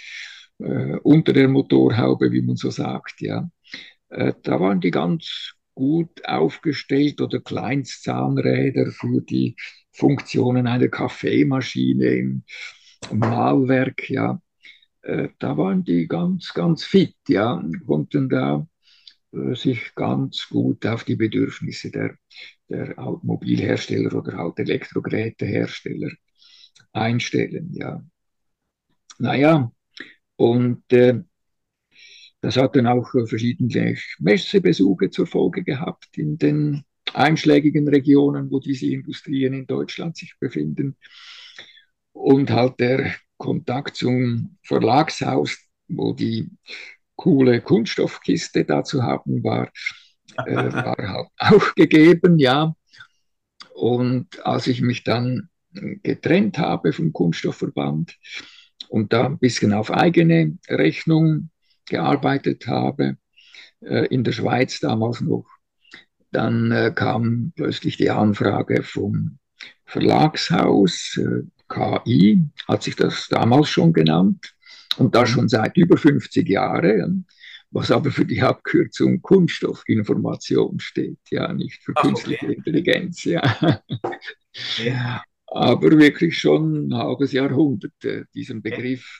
unter der Motorhaube, wie man so sagt. Ja. Da waren die ganz gut aufgestellt oder Kleinstzahnräder für die Funktionen einer Kaffeemaschine im Mahlwerk. Ja. Da waren die ganz, ganz fit, ja, konnten da sich ganz gut auf die Bedürfnisse der Automobilhersteller oder halt Elektrogerätehersteller einstellen. Ja. Naja, und das hat dann auch verschiedene Messebesuche zur Folge gehabt in den einschlägigen Regionen, wo diese Industrien in Deutschland sich befinden. Und halt der Kontakt zum Verlagshaus, wo die coole Kunststoffkiste da zu haben war, war halt auch gegeben, ja. Und als ich mich dann getrennt habe vom Kunststoffverband und da ein bisschen auf eigene Rechnung gearbeitet habe, in der Schweiz damals noch, dann kam plötzlich die Anfrage vom Verlagshaus, KI, hat sich das damals schon genannt, und das Mhm. schon seit über 50 Jahren, was aber für die Abkürzung Kunststoffinformation steht, ja, nicht für Ach, künstliche okay. Intelligenz, ja. Okay. Aber wirklich schon ein halbes Jahrhundert, diesen Okay. Begriff,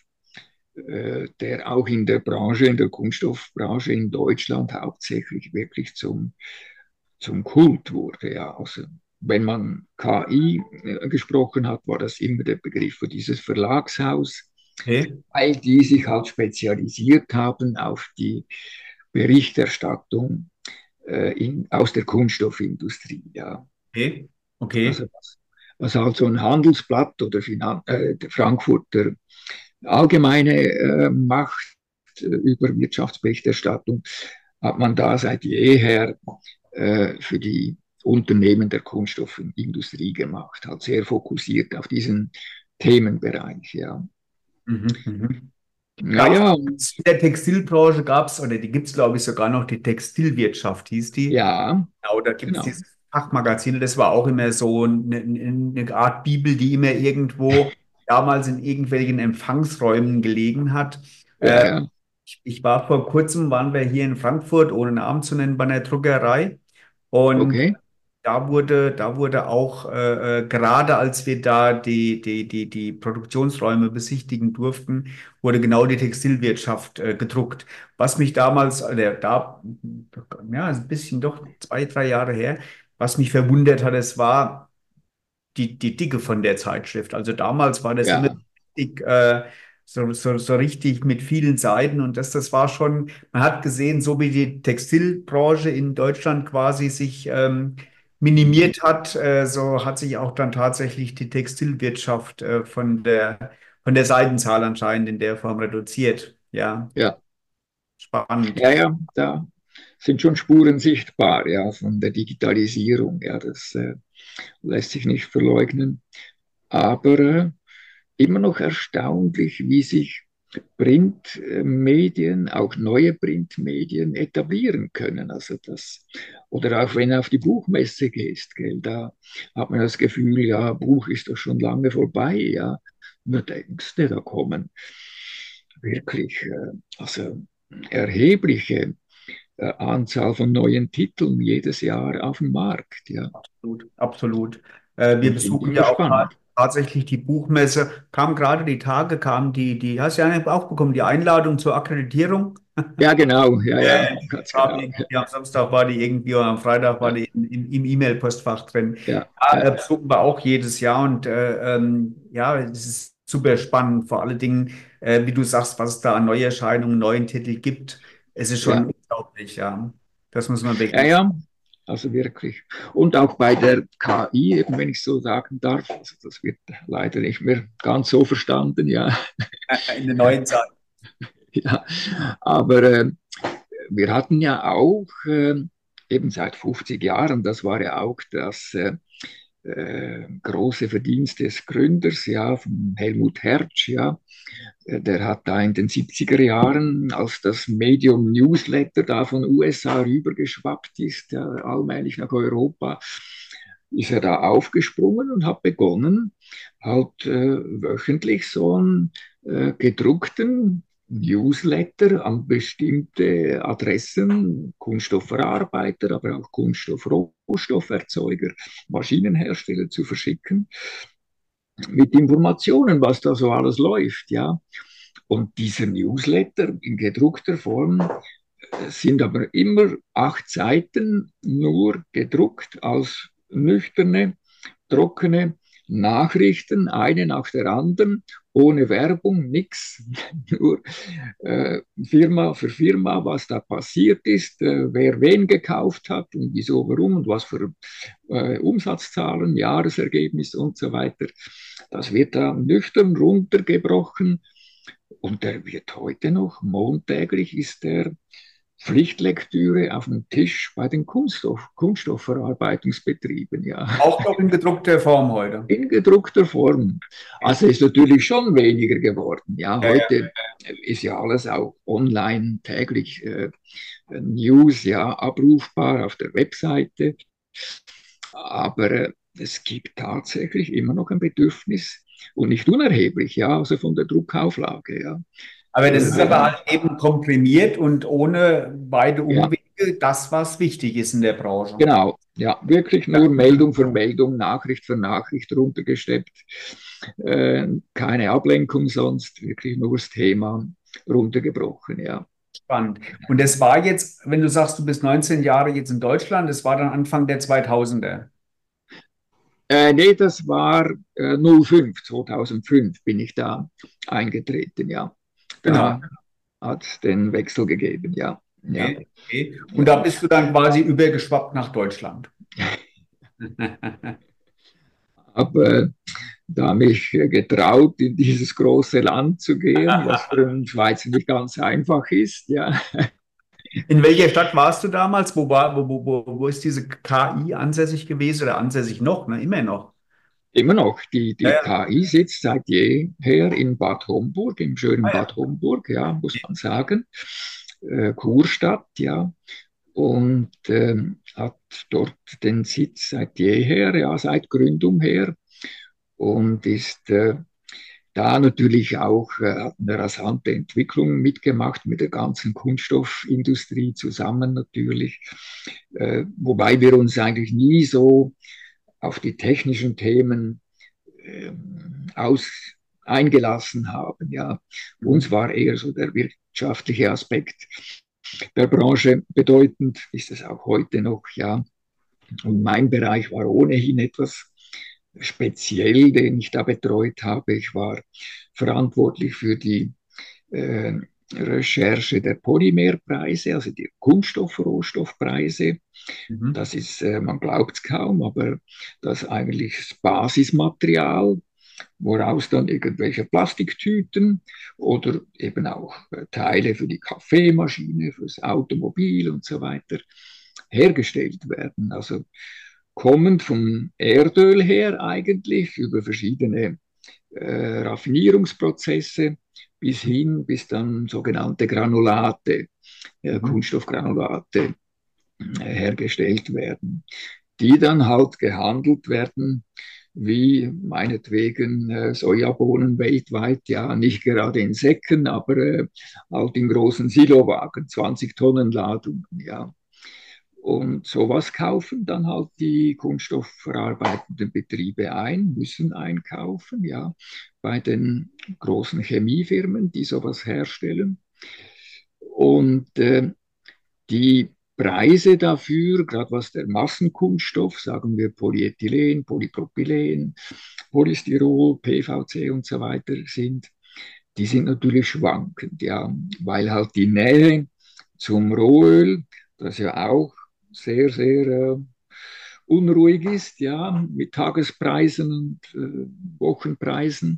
der auch in der Branche, in der Kunststoffbranche in Deutschland hauptsächlich wirklich zum Kult wurde. Ja. Also wenn man KI gesprochen hat, war das immer der Begriff für dieses Verlagshaus, Okay. weil die sich halt spezialisiert haben auf die Berichterstattung aus der Kunststoffindustrie. Ja. Okay. Also Okay. was halt so ein Handelsblatt oder der Frankfurter Allgemeine macht über Wirtschaftsberichterstattung, hat man da seit jeher für die Unternehmen der Kunststoffindustrie gemacht, hat sehr fokussiert auf diesen Themenbereich. Ja, Mhm. Mhm. Gab naja, es in der Textilbranche, gab es, oder die gibt es, glaube ich, sogar noch, die Textilwirtschaft hieß die. ja, Genau, da gibt es genau. dieses Fachmagazin, das war auch immer so eine Art Bibel, die immer irgendwo damals in irgendwelchen Empfangsräumen gelegen hat. Ja, Äh, ja, ich war vor kurzem, waren wir hier in Frankfurt, ohne Namen zu nennen, bei einer Druckerei. Und okay. da wurde auch, gerade als wir da die Produktionsräume besichtigen durften, wurde genau die Textilwirtschaft gedruckt. Was mich damals, ja, ist ein bisschen doch 2, 3 Jahre her, was mich verwundert hat, es war die Dicke von der Zeitschrift. Also damals war das immer Ja, richtig, so richtig mit vielen Seiten und das war schon, man hat gesehen, so wie die Textilbranche in Deutschland quasi sich minimiert hat, so hat sich auch dann tatsächlich die Textilwirtschaft von der Seitenzahl anscheinend in der Form reduziert. Ja, Ja, spannend. ja, ja, da sind schon Spuren sichtbar, ja, von der Digitalisierung. Ja, das lässt sich nicht verleugnen. Aber immer noch erstaunlich, wie sich Printmedien, auch neue Printmedien etablieren können. Also das, oder auch wenn du auf die Buchmesse gehst, gell, da hat man das Gefühl, ja, Buch ist doch schon lange vorbei, ja. Nur denkst du, da kommen wirklich also erhebliche Anzahl von neuen Titeln jedes Jahr auf dem Markt, ja. Absolut, absolut. Wir Und finde besuchen ich ja ja auch spannend. tatsächlich die Buchmesse. Kam gerade die Tage, hast du ja auch bekommen, die Einladung zur Akkreditierung. Ja, genau, ja, ja, Die ganz kam genau. irgendwie, am Samstag war die irgendwie oder am Freitag war Ja, die im E-Mail-Postfach drin. ja, Ja, ja, besuchen wir auch jedes Jahr und ja, es ist super spannend, vor allen Dingen, wie du sagst, was es da an Neuerscheinungen, neuen Titel gibt. Es ist schon ja. unglaublich, ja. Das muss man Ja, wirklich ja, also wirklich. Und auch bei der KI, eben wenn ich so sagen darf, also das wird leider nicht mehr ganz so verstanden, ja, in der neuen Zeit. ja. Aber wir hatten ja auch eben seit 50 Jahren, das war ja auch das große Verdienst des Gründers, ja, von Helmut Hertz, ja, der hat da in den 70er Jahren, als das Medium Newsletter da von USA rübergeschwappt ist, ja, allmählich nach Europa, ist er da aufgesprungen und hat begonnen, halt wöchentlich so einen gedruckten Newsletter an bestimmte Adressen, Kunststoffverarbeiter, aber auch Kunststoffrohstofferzeuger, Maschinenhersteller zu verschicken mit Informationen, was da so alles läuft, ja. Und dieser Newsletter in gedruckter Form sind aber immer 8 Seiten nur gedruckt als nüchterne, trockene Nachrichten, eine nach der anderen, ohne Werbung, nichts, nur Firma für Firma, was da passiert ist, wer wen gekauft hat und wieso, warum und was für Umsatzzahlen, Jahresergebnis und so weiter. Das wird da nüchtern runtergebrochen und der wird heute noch, montäglich ist der Pflichtlektüre auf dem Tisch bei den Kunststoffverarbeitungsbetrieben, ja, Auch noch in gedruckter Form heute. in gedruckter Form. Ja, Also ist natürlich schon weniger geworden. Ja, ja, ja. heute ist ja alles auch online täglich News ja abrufbar auf der Webseite, aber es gibt tatsächlich immer noch ein Bedürfnis und nicht unerheblich, ja, also von der Druckauflage, ja. Aber das ist aber Wir, halt eben komprimiert und ohne beide ja, Umwege das, was wichtig ist in der Branche. genau, ja, wirklich nur Meldung für Meldung, Nachricht für Nachricht runtergesteppt. Keine Ablenkung sonst, wirklich nur das Thema runtergebrochen, ja. Spannend. Und das war jetzt, wenn du sagst, du bist 19 Jahre jetzt in Deutschland, das war dann Anfang der 2000er. Nee, das war 05, 2005 bin ich da eingetreten, ja. Genau. Da hat es den Wechsel gegeben, ja. Ja, Okay, okay. Und ja. da bist du dann quasi übergeschwappt nach Deutschland. Habe da mich getraut, in dieses große Land zu gehen, was für einen Schweizer nicht ganz einfach ist, ja. In welcher Stadt warst du damals? Wo ist diese KI ansässig gewesen oder ansässig noch, ne? Immer noch. Immer noch, Ja, die ja. KI sitzt seit jeher in Bad Homburg, im schönen Ah, Bad ja. Homburg, ja, muss man sagen. Kurstadt, ja, und hat dort den Sitz seit jeher, ja, seit Gründung her und ist da natürlich auch hat eine rasante Entwicklung mitgemacht mit der ganzen Kunststoffindustrie zusammen natürlich, wobei wir uns eigentlich nie so auf die technischen Themen aus eingelassen haben. Ja, uns Mhm. war eher so der wirtschaftliche Aspekt der Branche bedeutend, ist es auch heute noch. Ja, und mein Bereich war ohnehin etwas speziell, den ich da betreut habe. Ich war verantwortlich für die äh, Recherche der Polymerpreise, also die Kunststoff-Rohstoffpreise. Mhm. Das ist, man glaubt es kaum, aber das ist eigentlich das Basismaterial, woraus dann irgendwelche Plastiktüten oder eben auch Teile für die Kaffeemaschine, fürs Automobil und so weiter hergestellt werden. Also kommend vom Erdöl her eigentlich über verschiedene Raffinierungsprozesse bis dann sogenannte Granulate, Mhm. Kunststoffgranulate hergestellt werden, die dann halt gehandelt werden wie meinetwegen Sojabohnen weltweit, ja, nicht gerade in Säcken, aber halt in großen Silowagen, 20 Tonnen Ladungen, ja. Und sowas kaufen dann halt die kunststoffverarbeitenden Betriebe ein, müssen einkaufen, ja, bei den großen Chemiefirmen, die sowas herstellen. Und die Preise dafür, gerade was der Massenkunststoff, sagen wir Polyethylen, Polypropylen, Polystyrol, PVC und so weiter sind, die sind natürlich schwankend, ja, weil halt die Nähe zum Rohöl, das ja auch sehr, sehr unruhig ist, ja, mit Tagespreisen und Wochenpreisen,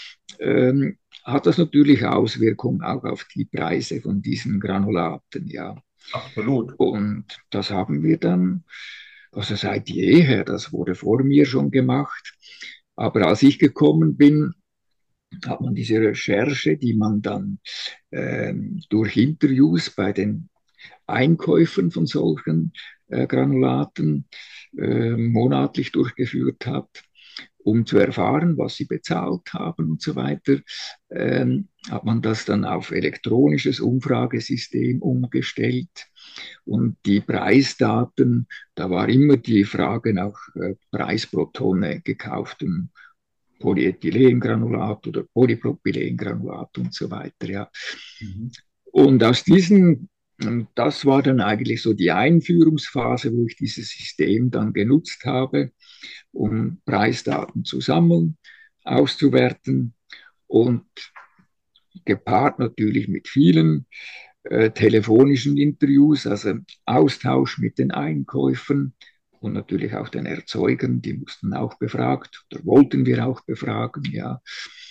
hat das natürlich Auswirkungen auch auf die Preise von diesen Granulaten, ja. Absolut. Und das haben wir dann, also seit jeher, das wurde vor mir schon gemacht. Aber als ich gekommen bin, hat man diese Recherche, die man dann durch Interviews bei den Einkäufen von solchen Granulaten monatlich durchgeführt hat, um zu erfahren, was sie bezahlt haben und so weiter, hat man das dann auf elektronisches Umfragesystem umgestellt. Und die Preisdaten, da war immer die Frage nach Preis pro Tonne gekauftem Polyethylengranulat oder Polypropylengranulat und so weiter. Ja. Mhm. Und aus diesen, das war dann eigentlich so die Einführungsphase, wo ich dieses System dann genutzt habe, um Preisdaten zu sammeln, auszuwerten und gepaart natürlich mit vielen telefonischen Interviews, also Austausch mit den Einkäufern und natürlich auch den Erzeugern, die mussten auch befragt oder wollten wir auch befragen, ja.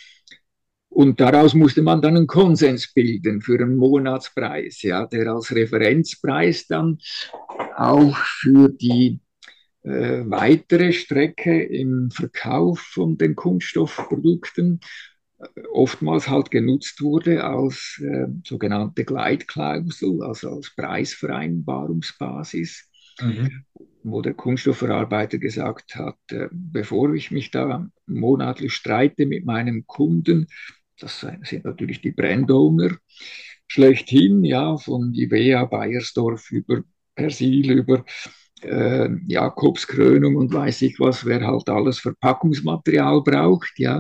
Und daraus musste man dann einen Konsens bilden für einen Monatspreis, ja, der als Referenzpreis dann auch für die weitere Strecke im Verkauf von den Kunststoffprodukten oftmals halt genutzt wurde als sogenannte Gleitklausel, also als Preisvereinbarungsbasis, Mhm. wo der Kunststoffverarbeiter gesagt hat, bevor ich mich da monatlich streite mit meinem Kunden, das sind natürlich die Brandowner schlechthin, ja, von Ivea, Bayersdorf über Persil, über Jakobskrönung und weiß ich was, wer halt alles Verpackungsmaterial braucht, ja,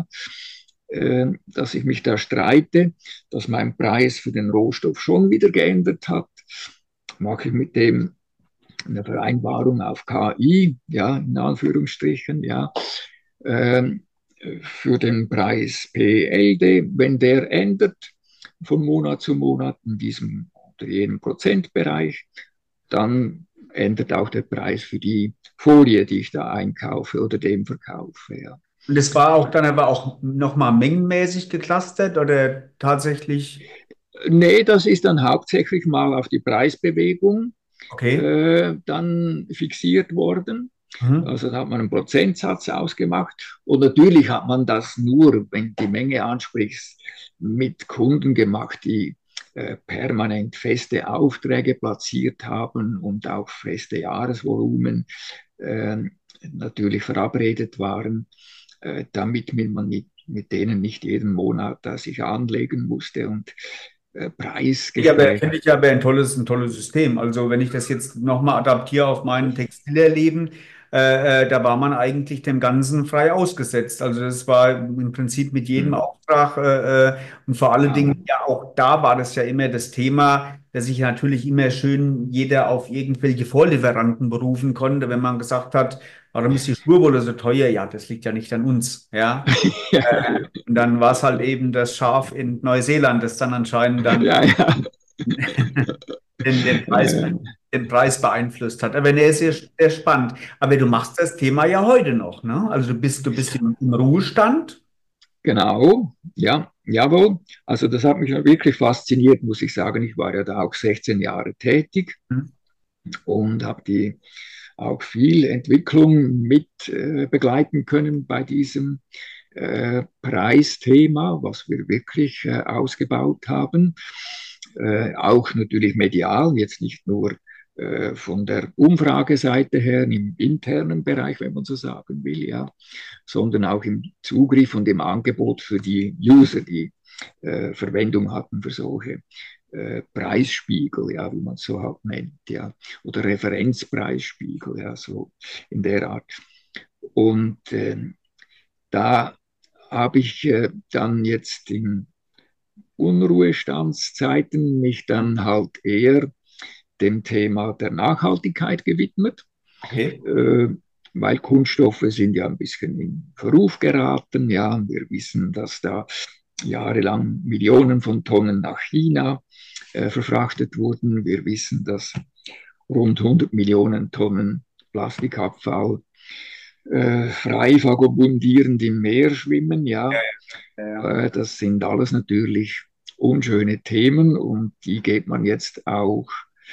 dass ich mich da streite, dass mein Preis für den Rohstoff schon wieder geändert hat, mache ich mit dem eine Vereinbarung auf KI, ja, in Anführungsstrichen, ja, ähm, für den Preis PLD, wenn der ändert von Monat zu Monat in diesem oder jenem Prozentbereich, dann ändert auch der Preis für die Folie, die ich da einkaufe oder dem verkaufe. Ja. Und es war auch dann aber auch nochmal mengenmäßig geclustert oder tatsächlich, Nee, das ist dann hauptsächlich mal auf die Preisbewegung okay. dann fixiert worden. Mhm. Also da hat man einen Prozentsatz ausgemacht. Und natürlich hat man das nur, wenn die Menge ansprichst, mit Kunden gemacht, die permanent feste Aufträge platziert haben und auch feste Jahresvolumen äh, natürlich verabredet waren, damit man mit denen nicht jeden Monat sich anlegen musste und Ja, aber Preisgespräche. finde ich aber ein tolles System. Also wenn ich das jetzt nochmal adaptiere auf mein Textilerleben, Da war man eigentlich dem Ganzen frei ausgesetzt. Also das war im Prinzip mit jedem Hm. Auftrag und vor allen Ja, Dingen, ja, auch da war das ja immer das Thema, dass sich natürlich immer schön jeder auf irgendwelche Vorlieferanten berufen konnte, wenn man gesagt hat, warum ist die Spurwolle so teuer? Ja, das liegt ja nicht an uns, ja. Und dann war es halt eben das Schaf in Neuseeland, das dann anscheinend dann ja, ja. den Preis, Äh, den Preis beeinflusst hat. Aber nee, sehr, sehr spannend. Aber du machst das Thema ja heute noch, ne? Also du bist im Ruhestand. Genau, ja, jawohl. Also das hat mich wirklich fasziniert, muss ich sagen. Ich war ja da auch 16 Jahre tätig Hm. und habe die auch viel Entwicklung mit begleiten können bei diesem Preisthema, was wir wirklich ausgebaut haben. Auch natürlich medial, jetzt nicht nur von der Umfrageseite her im internen Bereich, wenn man so sagen will, ja, sondern auch im Zugriff und im Angebot für die User, die Verwendung hatten für solche Preisspiegel, ja, wie man es so halt nennt, ja, oder Referenzpreisspiegel, ja, so in der Art. Und da habe ich dann jetzt in Unruhestandszeiten mich dann halt eher dem Thema der Nachhaltigkeit gewidmet, Okay. äh, weil Kunststoffe sind ja ein bisschen in Verruf geraten. Ja, wir wissen, dass da jahrelang Millionen von Tonnen nach China verfrachtet wurden. Wir wissen, dass rund 100 Millionen Tonnen Plastikabfall frei vagabundierend im Meer schwimmen. Ja, Ja. das sind alles natürlich unschöne Themen und die geht man jetzt auch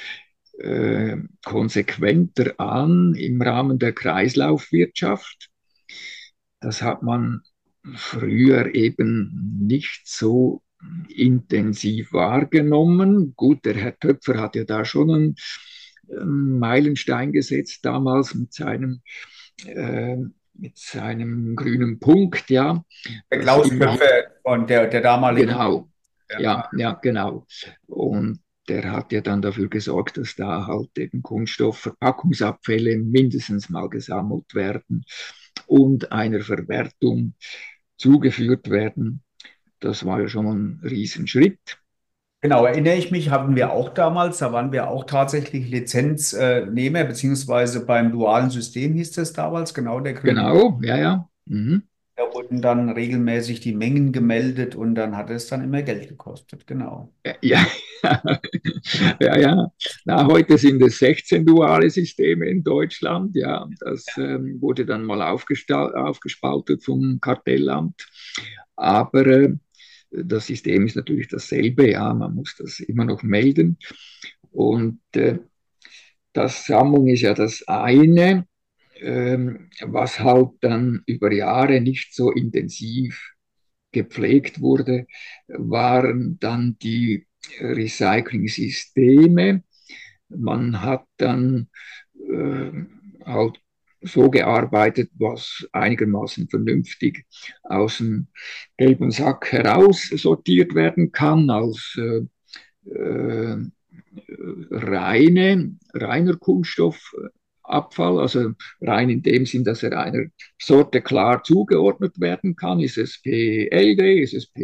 konsequenter an im Rahmen der Kreislaufwirtschaft. Das hat man früher eben nicht so intensiv wahrgenommen. Gut, der Herr Töpfer hat ja da schon einen Meilenstein gesetzt damals äh, mit seinem grünen Punkt, ja, Der dass Klaus immer Töpfer und der damalige. genau, ja, Ja. ja, genau. Und der hat ja dann dafür gesorgt, dass da halt eben Kunststoffverpackungsabfälle mindestens mal gesammelt werden und einer Verwertung zugeführt werden. Das war ja schon ein Riesenschritt. Genau, erinnere ich mich, hatten wir auch damals, da waren wir auch tatsächlich Lizenznehmer, beziehungsweise beim dualen System hieß das damals, genau, der grüne. Genau, ja, ja. Mhm. Da wurden dann regelmäßig die Mengen gemeldet und dann hat es dann immer Geld gekostet, genau. Ja, ja, ja. Na, heute sind es 16 duale Systeme in Deutschland. Ja, das wurde dann mal aufgespaltet vom Kartellamt. Aber das System ist natürlich dasselbe. Ja, man muss das immer noch melden. Und das Sammlung ist ja das eine, was halt dann über Jahre nicht so intensiv gepflegt wurde, waren dann die Recycling-Systeme. Man hat dann äh, halt so gearbeitet, was einigermaßen vernünftig aus dem gelben Sack heraus sortiert werden kann, als reiner Kunststoffabfall, also rein in dem Sinn, dass er einer Sorte klar zugeordnet werden kann. Ist es PLD, ist es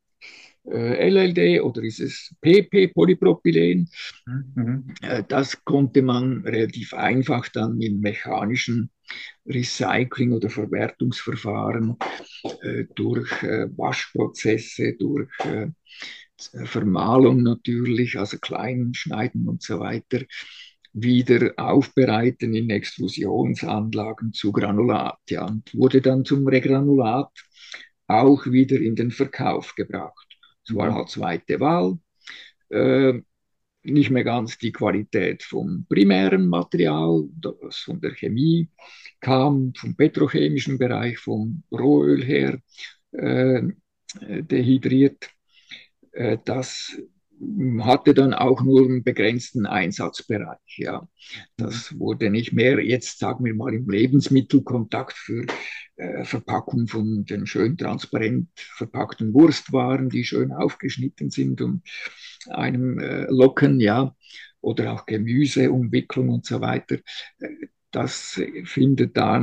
LLD oder ist es PP, Polypropylen? Mhm. Das konnte man relativ einfach dann im mechanischen Recycling oder Verwertungsverfahren durch Waschprozesse, durch Vermahlung natürlich, also klein schneiden und so weiter, wieder aufbereiten in Extrusionsanlagen zu Granulat. Ja, und wurde dann zum Regranulat auch wieder in den Verkauf gebracht. Es war Mhm. halt zweite Wahl. Äh, Nicht mehr ganz die Qualität vom primären Material, das von der Chemie kam, vom petrochemischen Bereich, vom Rohöl her äh, dehydriert. Das hatte dann auch nur einen begrenzten Einsatzbereich. Ja. Mhm. Das wurde nicht mehr, jetzt sagen wir mal, im Lebensmittelkontakt für Verpackung von den schön transparent verpackten Wurstwaren, die schön aufgeschnitten sind und einem locken, ja, oder auch Gemüseumwicklung und so weiter. das findet da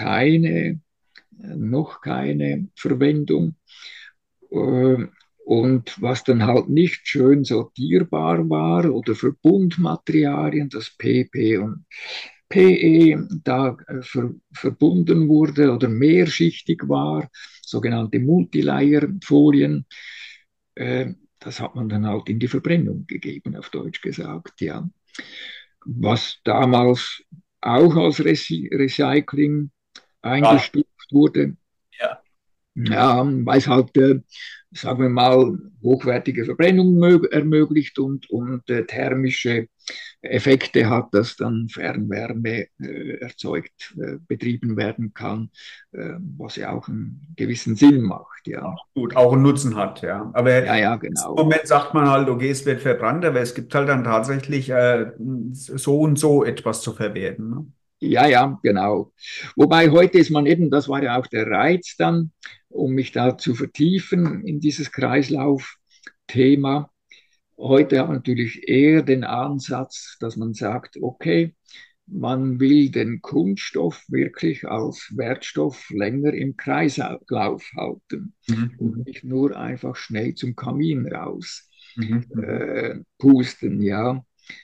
noch keine Verwendung. Und was dann halt nicht schön sortierbar war oder Verbundmaterialien, das PP und PE da verbunden wurde oder mehrschichtig war, sogenannte Multilayer-Folien, das hat man dann halt in die Verbrennung gegeben, auf Deutsch gesagt, ja. Was damals auch als Recycling Ja, eingestuft wurde, ja. ja, weil es halt, sagen wir mal, hochwertige Verbrennung ermöglicht und thermische Effekte hat, dass dann Fernwärme erzeugt, betrieben werden kann, was ja auch einen gewissen Sinn macht, ja. Gut, auch einen Nutzen hat, ja. Aber Ja, ja, im genau. Moment sagt man halt, okay, es wird verbrannt, aber es gibt halt dann tatsächlich so und so etwas zu verwerten. Ne? Ja, ja, genau. Wobei heute ist man eben, das war ja auch der Reiz dann, um mich da zu vertiefen in dieses Kreislaufthema. Heute hat man natürlich eher den Ansatz, dass man sagt, okay, man will den Kunststoff wirklich als Wertstoff länger im Kreislauf halten Mhm, und mhm, nicht nur einfach schnell zum Kamin raus mhm, mhm. pusten, ja.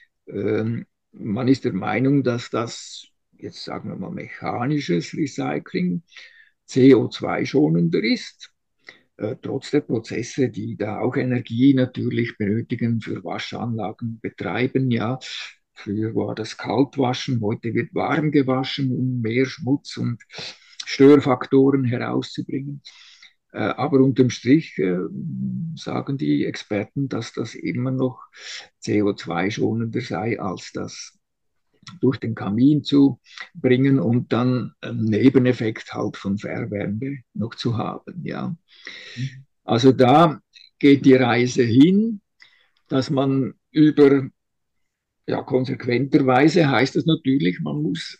Man ist der Meinung, dass das, jetzt sagen wir mal, mechanisches Recycling CO2-schonender ist, trotz der Prozesse, die da auch Energie natürlich benötigen für Waschanlagen betreiben. Ja, früher war das Kaltwaschen, heute wird warm gewaschen, um mehr Schmutz und Störfaktoren herauszubringen. Aber unterm Strich sagen die Experten, dass das immer noch CO2-schonender sei, als das durch den Kamin zu bringen und dann einen Nebeneffekt halt von Fernwärme noch zu haben. Ja. Also da geht die Reise hin, dass man über, ja, konsequenterweise heißt es natürlich, man muss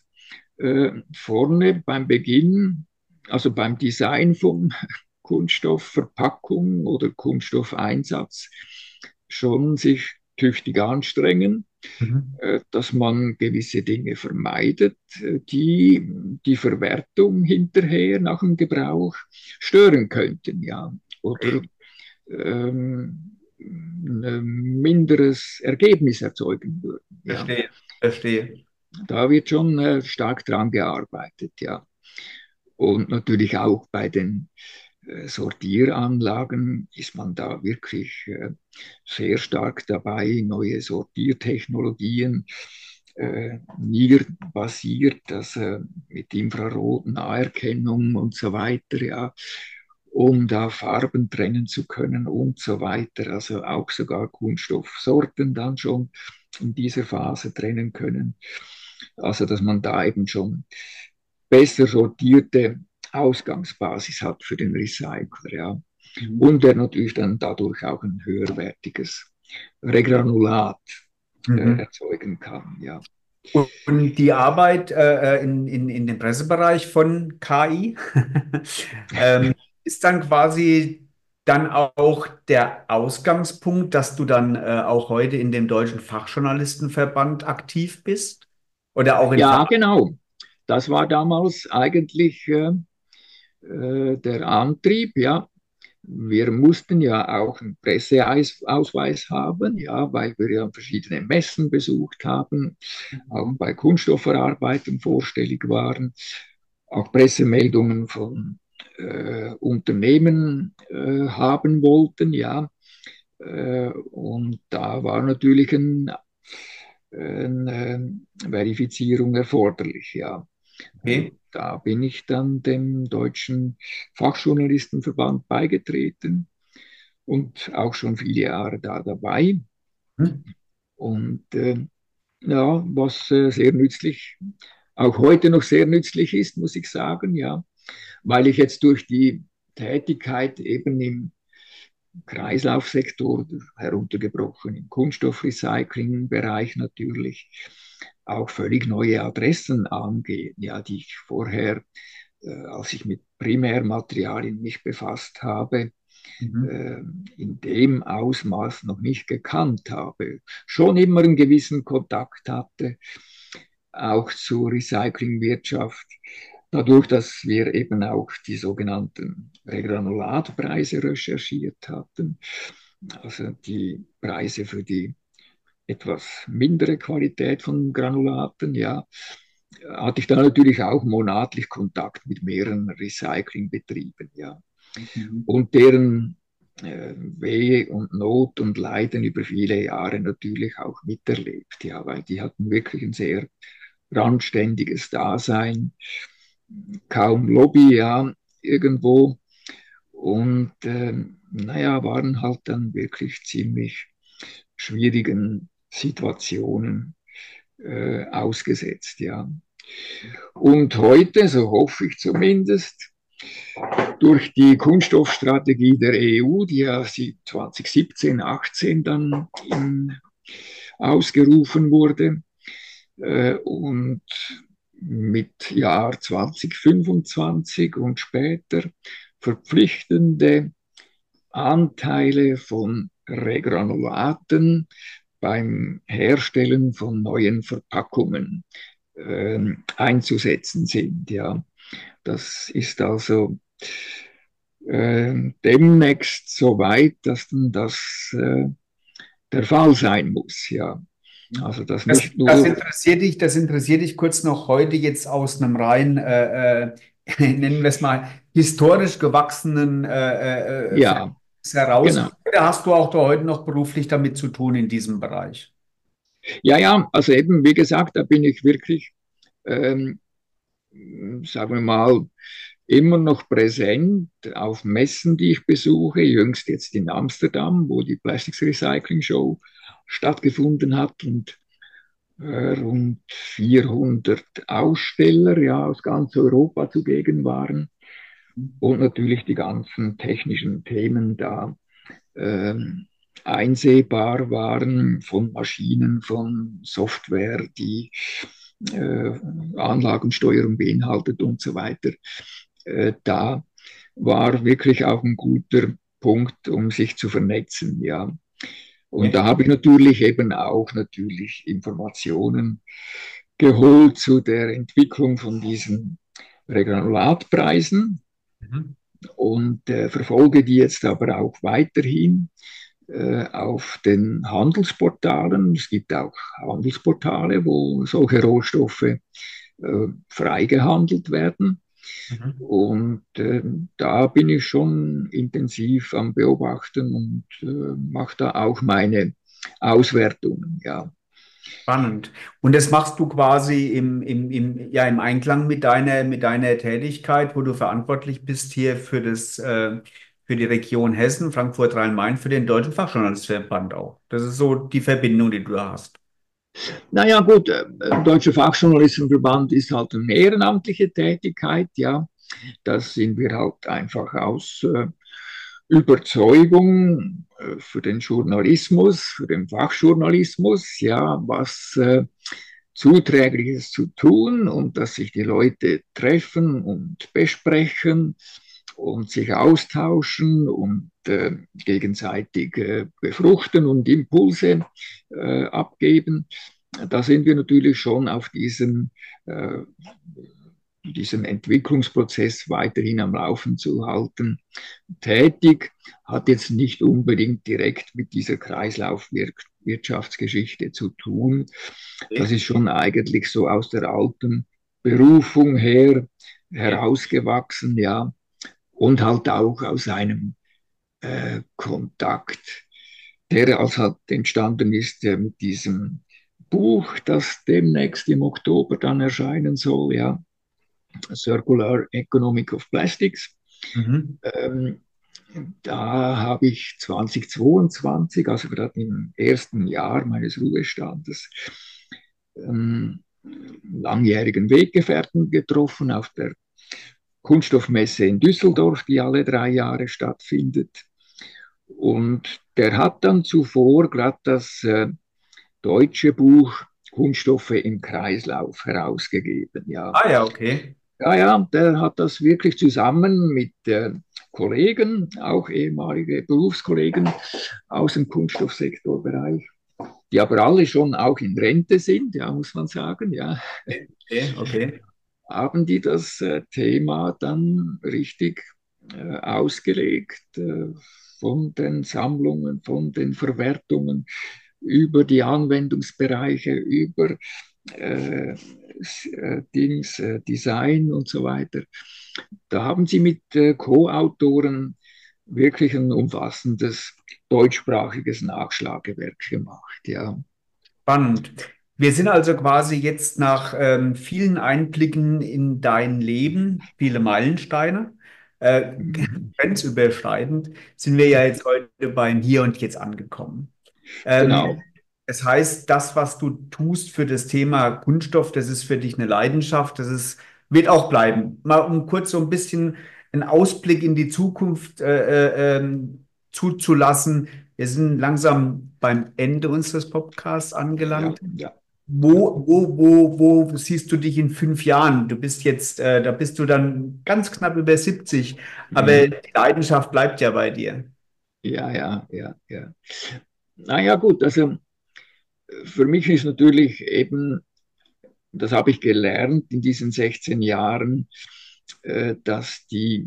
vorne beim Beginn, also beim Design von Kunststoffverpackung oder Kunststoffeinsatz, schon sich tüchtig anstrengen, Mhm. dass man gewisse Dinge vermeidet, die die Verwertung hinterher nach dem Gebrauch stören könnten, ja, oder ein minderes Ergebnis erzeugen würden. Ja. Verstehe, verstehe. Da wird schon stark dran gearbeitet, ja. Und natürlich auch bei den Sortieranlagen ist man da wirklich sehr stark dabei, neue Sortiertechnologien, NIR-basiert, also mit Infrarot-Naherkennung und so weiter, ja, um da Farben trennen zu können und so weiter. Also auch sogar Kunststoffsorten dann schon in dieser Phase trennen können. Also dass man da eben schon besser sortierte Ausgangsbasis hat für den Recycler, ja. Mhm. Und der natürlich dann dadurch auch ein höherwertiges Regranulat Mhm. erzeugen kann, ja. Und die Arbeit in dem Pressebereich von KI ist dann quasi dann auch der Ausgangspunkt, dass du dann auch heute in dem Deutschen Fachjournalistenverband aktiv bist? Oder auch in Ja, genau. Das war damals eigentlich der Antrieb, ja. Wir mussten ja auch einen Presseausweis haben, ja, weil wir ja verschiedene Messen besucht haben, auch Mhm. bei Kunststoffverarbeitung vorstellig waren, auch Pressemeldungen von Unternehmen haben wollten, ja. Und da war natürlich eine Verifizierung erforderlich, ja. Und Okay. da bin ich dann dem Deutschen Fachjournalistenverband beigetreten und auch schon viele Jahre da dabei. Mhm. Und ja, was sehr nützlich, auch heute noch sehr nützlich ist, muss ich sagen, ja, weil ich jetzt durch die Tätigkeit eben im Kreislaufsektor, heruntergebrochen im Kunststoffrecycling-Bereich natürlich, auch völlig neue Adressen angehen, ja, die ich vorher, als ich mit Primärmaterialien mich befasst habe, Mhm. in dem Ausmaß noch nicht gekannt habe. Schon immer einen gewissen Kontakt hatte, auch zur Recyclingwirtschaft, dadurch, dass wir eben auch die sogenannten Regranulatpreise recherchiert hatten, also die Preise für die etwas mindere Qualität von Granulaten, ja, hatte ich da natürlich auch monatlich Kontakt mit mehreren Recyclingbetrieben, ja, Mhm. und deren Wehe und Not und Leiden über viele Jahre natürlich auch miterlebt, ja, weil die hatten wirklich ein sehr randständiges Dasein, kaum Lobby, ja, irgendwo und naja, waren halt dann wirklich ziemlich schwierigen Situationen ausgesetzt, ja. Und heute, so hoffe ich zumindest, durch die Kunststoffstrategie der EU, die ja 2017, 18 dann ausgerufen wurde und mit Jahr 2025 und später verpflichtende Anteile von Regranulaten beim Herstellen von neuen Verpackungen einzusetzen sind. Ja, das ist also demnächst so weit, dass dann das der Fall sein muss. Ja, also das nicht Das nur, interessiert dich, das interessiert dich kurz noch heute jetzt aus einem rein, nennen wir es mal, historisch gewachsenen ja, Verhältnis heraus. genau. Oder hast du auch da heute noch beruflich damit zu tun in diesem Bereich? Ja, ja, also eben, wie gesagt, da bin ich wirklich, ähm, sagen wir mal, immer noch präsent auf Messen, die ich besuche, jüngst jetzt in Amsterdam, wo die Plastics Recycling Show stattgefunden hat und rund 400 Aussteller ja, aus ganz Europa zugegen waren und natürlich die ganzen technischen Themen da ähm, einsehbar waren, von Maschinen, von Software, die Anlagensteuerung beinhaltet und so weiter. Da war wirklich auch ein guter Punkt, um sich zu vernetzen, ja. Und da habe ich natürlich eben auch natürlich Informationen geholt zu der Entwicklung von diesen Regranulatpreisen Mhm. und verfolge die jetzt aber auch weiterhin auf den Handelsportalen. Es gibt auch Handelsportale, wo solche Rohstoffe frei gehandelt werden. Mhm. Und da bin ich schon intensiv am Beobachten und mache da auch meine Auswertungen. Ja. Spannend. Und das machst du quasi ja, im Einklang mit deiner Tätigkeit, wo du verantwortlich bist hier für die Region Hessen, Frankfurt-Rhein-Main, für den Deutschen Fachjournalistenverband auch. Das ist so die Verbindung, die du da hast. Naja, gut, Deutscher Fachjournalistenverband ist halt eine ehrenamtliche Tätigkeit, ja. Das sind wir halt einfach aus Überzeugung für den Journalismus, für den Fachjournalismus, ja, was Zuträgliches zu tun und dass sich die Leute treffen und besprechen und sich austauschen und gegenseitig befruchten und Impulse abgeben. Da sind wir natürlich schon auf diesen Entwicklungsprozess weiterhin am Laufen zu halten, tätig, hat jetzt nicht unbedingt direkt mit dieser Kreislaufwirtschaftsgeschichte zu tun. Das ist schon eigentlich so aus der alten Berufung her herausgewachsen, ja, und halt auch aus einem Kontakt, der als halt entstanden ist mit diesem Buch, das demnächst im Oktober dann erscheinen soll, ja, Circular Economic of Plastics. Mhm. Ähm, Da habe ich 2022, also gerade im ersten Jahr meines Ruhestandes, ähm, langjährigen Weggefährten getroffen auf der Kunststoffmesse in Düsseldorf, die alle 3 Jahre stattfindet. Und der hat dann zuvor gerade das deutsche Buch Kunststoffe im Kreislauf herausgegeben. Ja. Ah ja, okay. Ja, ja, der hat das wirklich zusammen mit Kollegen, auch ehemalige Berufskollegen aus dem Kunststoffsektorbereich, die aber alle schon auch in Rente sind, ja, muss man sagen, ja, Okay, okay. haben die das Thema dann richtig ausgelegt, von den Sammlungen, von den Verwertungen über die Anwendungsbereiche, über Design und so weiter. Da haben sie mit Co-Autoren wirklich ein umfassendes deutschsprachiges Nachschlagewerk gemacht. Ja. Spannend. Wir sind also quasi jetzt nach vielen Einblicken in dein Leben, viele Meilensteine, Mhm. grenzüberschreitend, sind wir ja jetzt heute beim Hier und Jetzt angekommen. Genau. Es heißt, das, was du tust für das Thema Kunststoff, das ist für dich eine Leidenschaft, wird auch bleiben. Mal um kurz so ein bisschen einen Ausblick in die Zukunft zuzulassen. Wir sind langsam beim Ende unseres Podcasts Ja, angelangt. ja. Ja. Wo siehst du dich in 5 Jahren? Du bist jetzt, da bist du dann ganz knapp über 70, aber Mhm. die Leidenschaft bleibt ja bei dir. Ja, ja, ja, ja. Naja, gut, also für mich ist natürlich eben, das habe ich gelernt in diesen 16 Jahren, dass die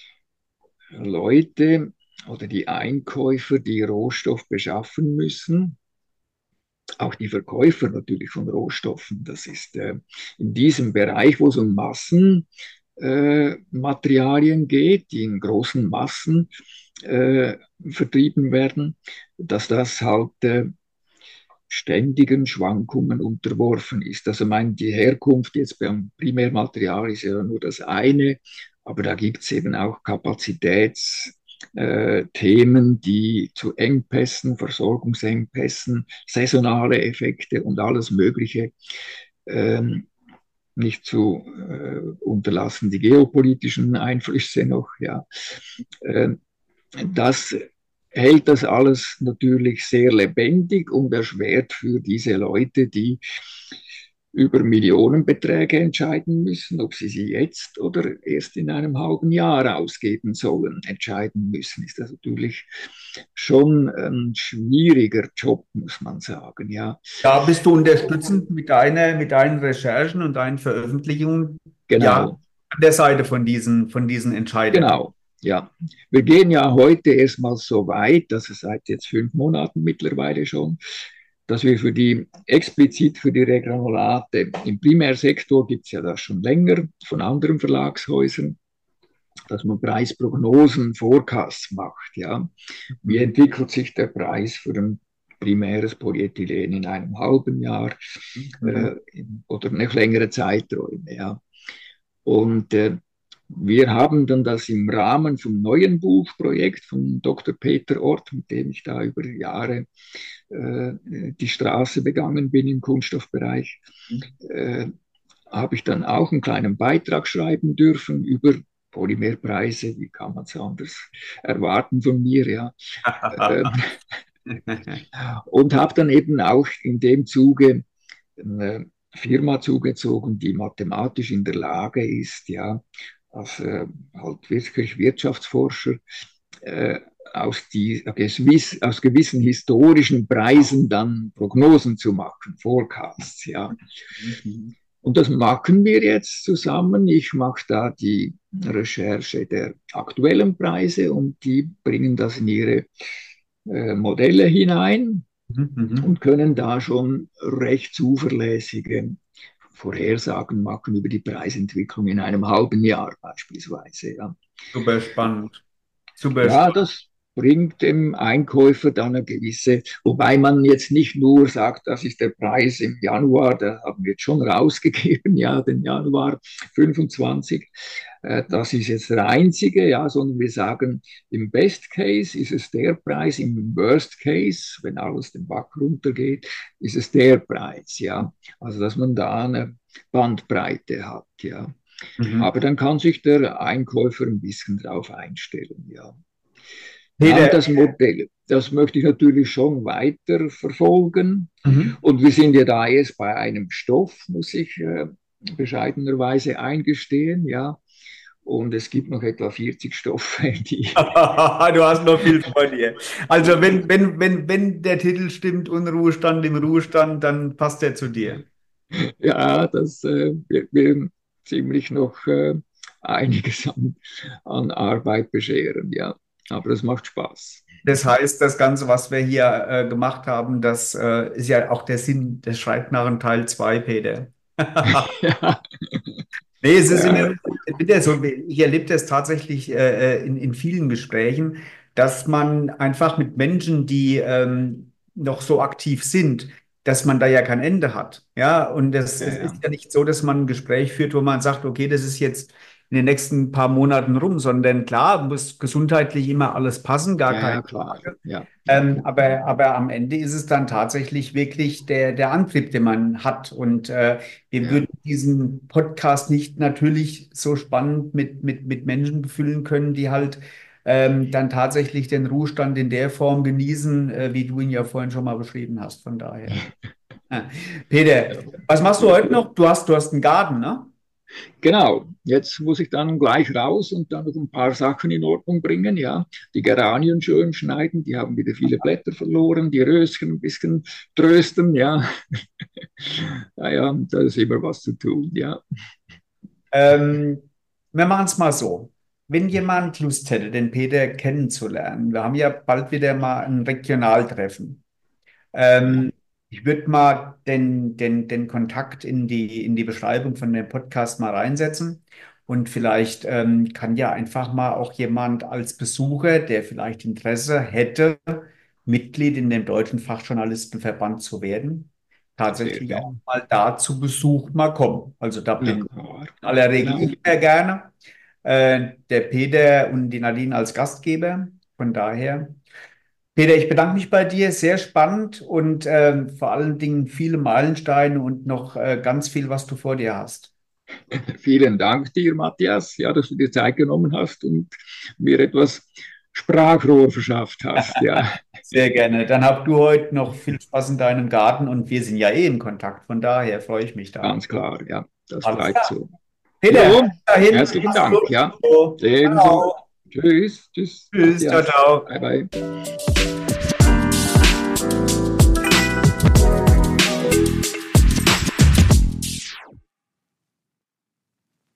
Leute oder die Einkäufer, die Rohstoff beschaffen müssen, auch die Verkäufer natürlich von Rohstoffen, das ist in diesem Bereich, wo es um Massenmaterialien geht, die in großen Massen vertrieben werden, dass das halt ständigen Schwankungen unterworfen ist. Also die Herkunft jetzt beim Primärmaterial ist ja nur das eine, aber da gibt es eben auch Kapazitätsthemen, die zu Engpässen, Versorgungsengpässen, saisonale Effekte und alles Mögliche, ähm, nicht zu unterlassen, die geopolitischen Einflüsse noch, ja. Ähm, Das hält das alles natürlich sehr lebendig und erschwert für diese Leute, die über Millionenbeträge entscheiden müssen, ob sie sie jetzt oder erst in einem halben Jahr ausgeben sollen, entscheiden müssen, ist das natürlich schon ein schwieriger Job, muss man sagen, ja. Da bist du unterstützend mit deinen Recherchen und deinen Veröffentlichungen, ja, Genau, an der Seite von diesen Entscheidern. genau, ja. Wir gehen ja heute erstmal so weit, dass es seit jetzt 5 Monaten mittlerweile schon, dass wir explizit für die Regranulate im Primärsektor gibt es ja das schon länger von anderen Verlagshäusern, dass man Preisprognosen, Forecasts macht. Ja. Wie Mhm. entwickelt sich der Preis für ein primäres Polyethylen in einem halben Jahr Mhm. oder noch längere Zeiträume? Ja. Und wir haben dann das im Rahmen vom neuen Buchprojekt von Dr. Peter Ort, mit dem ich da über Jahre die Straße begangen bin im Kunststoffbereich, äh, habe ich dann auch einen kleinen Beitrag schreiben dürfen über Polymerpreise. Wie kann man es anders erwarten von mir, ja. Ähm, und habe dann eben auch in dem Zuge eine Firma zugezogen, die mathematisch in der Lage ist, ja, als halt wirklich Wirtschaftsforscher äh, aus gewissen historischen Preisen dann Prognosen zu machen, Forecasts, ja. Mhm. Und das machen wir jetzt zusammen. Ich mache da die Recherche der aktuellen Preise und die bringen das in ihre Modelle hinein Mhm. und können da schon recht zuverlässige Vorhersagen machen über die Preisentwicklung in einem halben Jahr beispielsweise. Ja. Super spannend. Super Ja, spannend. das bringt dem Einkäufer dann eine gewisse, wobei man jetzt nicht nur sagt, das ist der Preis im Januar, da haben wir jetzt schon rausgegeben, ja, den Januar 25, das ist jetzt der einzige, ja, sondern wir sagen, im Best Case ist es der Preis, im Worst Case, wenn alles den Bach runtergeht, ist es der Preis, ja, also dass man da eine Bandbreite hat, ja. Mhm. Aber dann kann sich der Einkäufer ein bisschen drauf einstellen, ja. Ja, und Peter, das Modell, das möchte ich natürlich schon weiter verfolgen. mhm. Und wir sind ja da erst bei einem Stoff, muss ich bescheidenerweise eingestehen, ja. und es gibt noch etwa 40 Stoffe, die Du hast noch viel vor dir. Also wenn der Titel stimmt, Unruhestand im Ruhestand, dann passt er zu dir. ja, das wird mir ziemlich noch einiges an Arbeit bescheren, ja. Aber es macht Spaß. Das heißt, das Ganze, was wir hier gemacht haben, das ist ja auch der Sinn des Schreibnarren Teil 2, Peter. Ja, Nee, es ist ja, wieder so, ich erlebe das tatsächlich in vielen Gesprächen, dass man einfach mit Menschen, die noch so aktiv sind, dass man da ja kein Ende hat. Ja, und es ist ja, ja nicht so, dass man ein Gespräch führt, wo man sagt, okay, das ist jetzt in den nächsten paar Monaten rum, sondern klar, muss gesundheitlich immer alles passen, gar ja, keine ja, klar. Frage. Ja, ja, Aber am Ende ist es dann tatsächlich wirklich der Antrieb, den man hat. Und wir ja. würden diesen Podcast nicht natürlich so spannend mit Menschen befüllen können, die halt dann tatsächlich den Ruhestand in der Form genießen, wie du ihn ja vorhin schon mal beschrieben hast. Von daher. Ja. Peter, Ja. was machst du heute noch? Du hast einen Garten, ne? Genau, jetzt muss ich dann gleich raus und dann noch ein paar Sachen in Ordnung bringen. Ja, die Geranien schön schneiden, die haben wieder viele Blätter verloren, die Röschen ein bisschen trösten. Ja, ja, ja, da ist immer was zu tun. Ja, Ähm, Wir machen es mal so. Wenn jemand Lust hätte, den Peter kennenzulernen, wir haben ja bald wieder mal ein Regionaltreffen. ja, Ähm, Ich würde mal den Kontakt in die Beschreibung von dem Podcast mal reinsetzen. Und vielleicht kann ja einfach mal auch jemand als Besucher, der vielleicht Interesse hätte, Mitglied in dem Deutschen Fachjournalistenverband zu werden, sehr tatsächlich auch gern. mal da zu Besuch mal kommen. Also da Ja, bin klar. in aller Regel Genau. ich sehr gerne. Der Peter und die Nadine als Gastgeber. Von daher. Peter, ich bedanke mich bei dir, sehr spannend und vor allen Dingen viele Meilensteine und noch ganz viel, was du vor dir hast. Vielen Dank dir, Matthias, ja, dass du dir Zeit genommen hast und mir etwas Sprachrohr verschafft hast. Ja, Sehr gerne. Dann habt du heute noch viel Spaß in deinem Garten und wir sind ja eh in Kontakt. Von daher freue ich mich da. ganz klar. Ja, das Alles bleibt klar. so. Peter, Jo, bis dahin, herzlichen mach's Dank. gut. Ja, So. ebenso. Ciao. Tschüss, tschüss, Tschüss, ciao, Matthias. ciao. Bye, bye.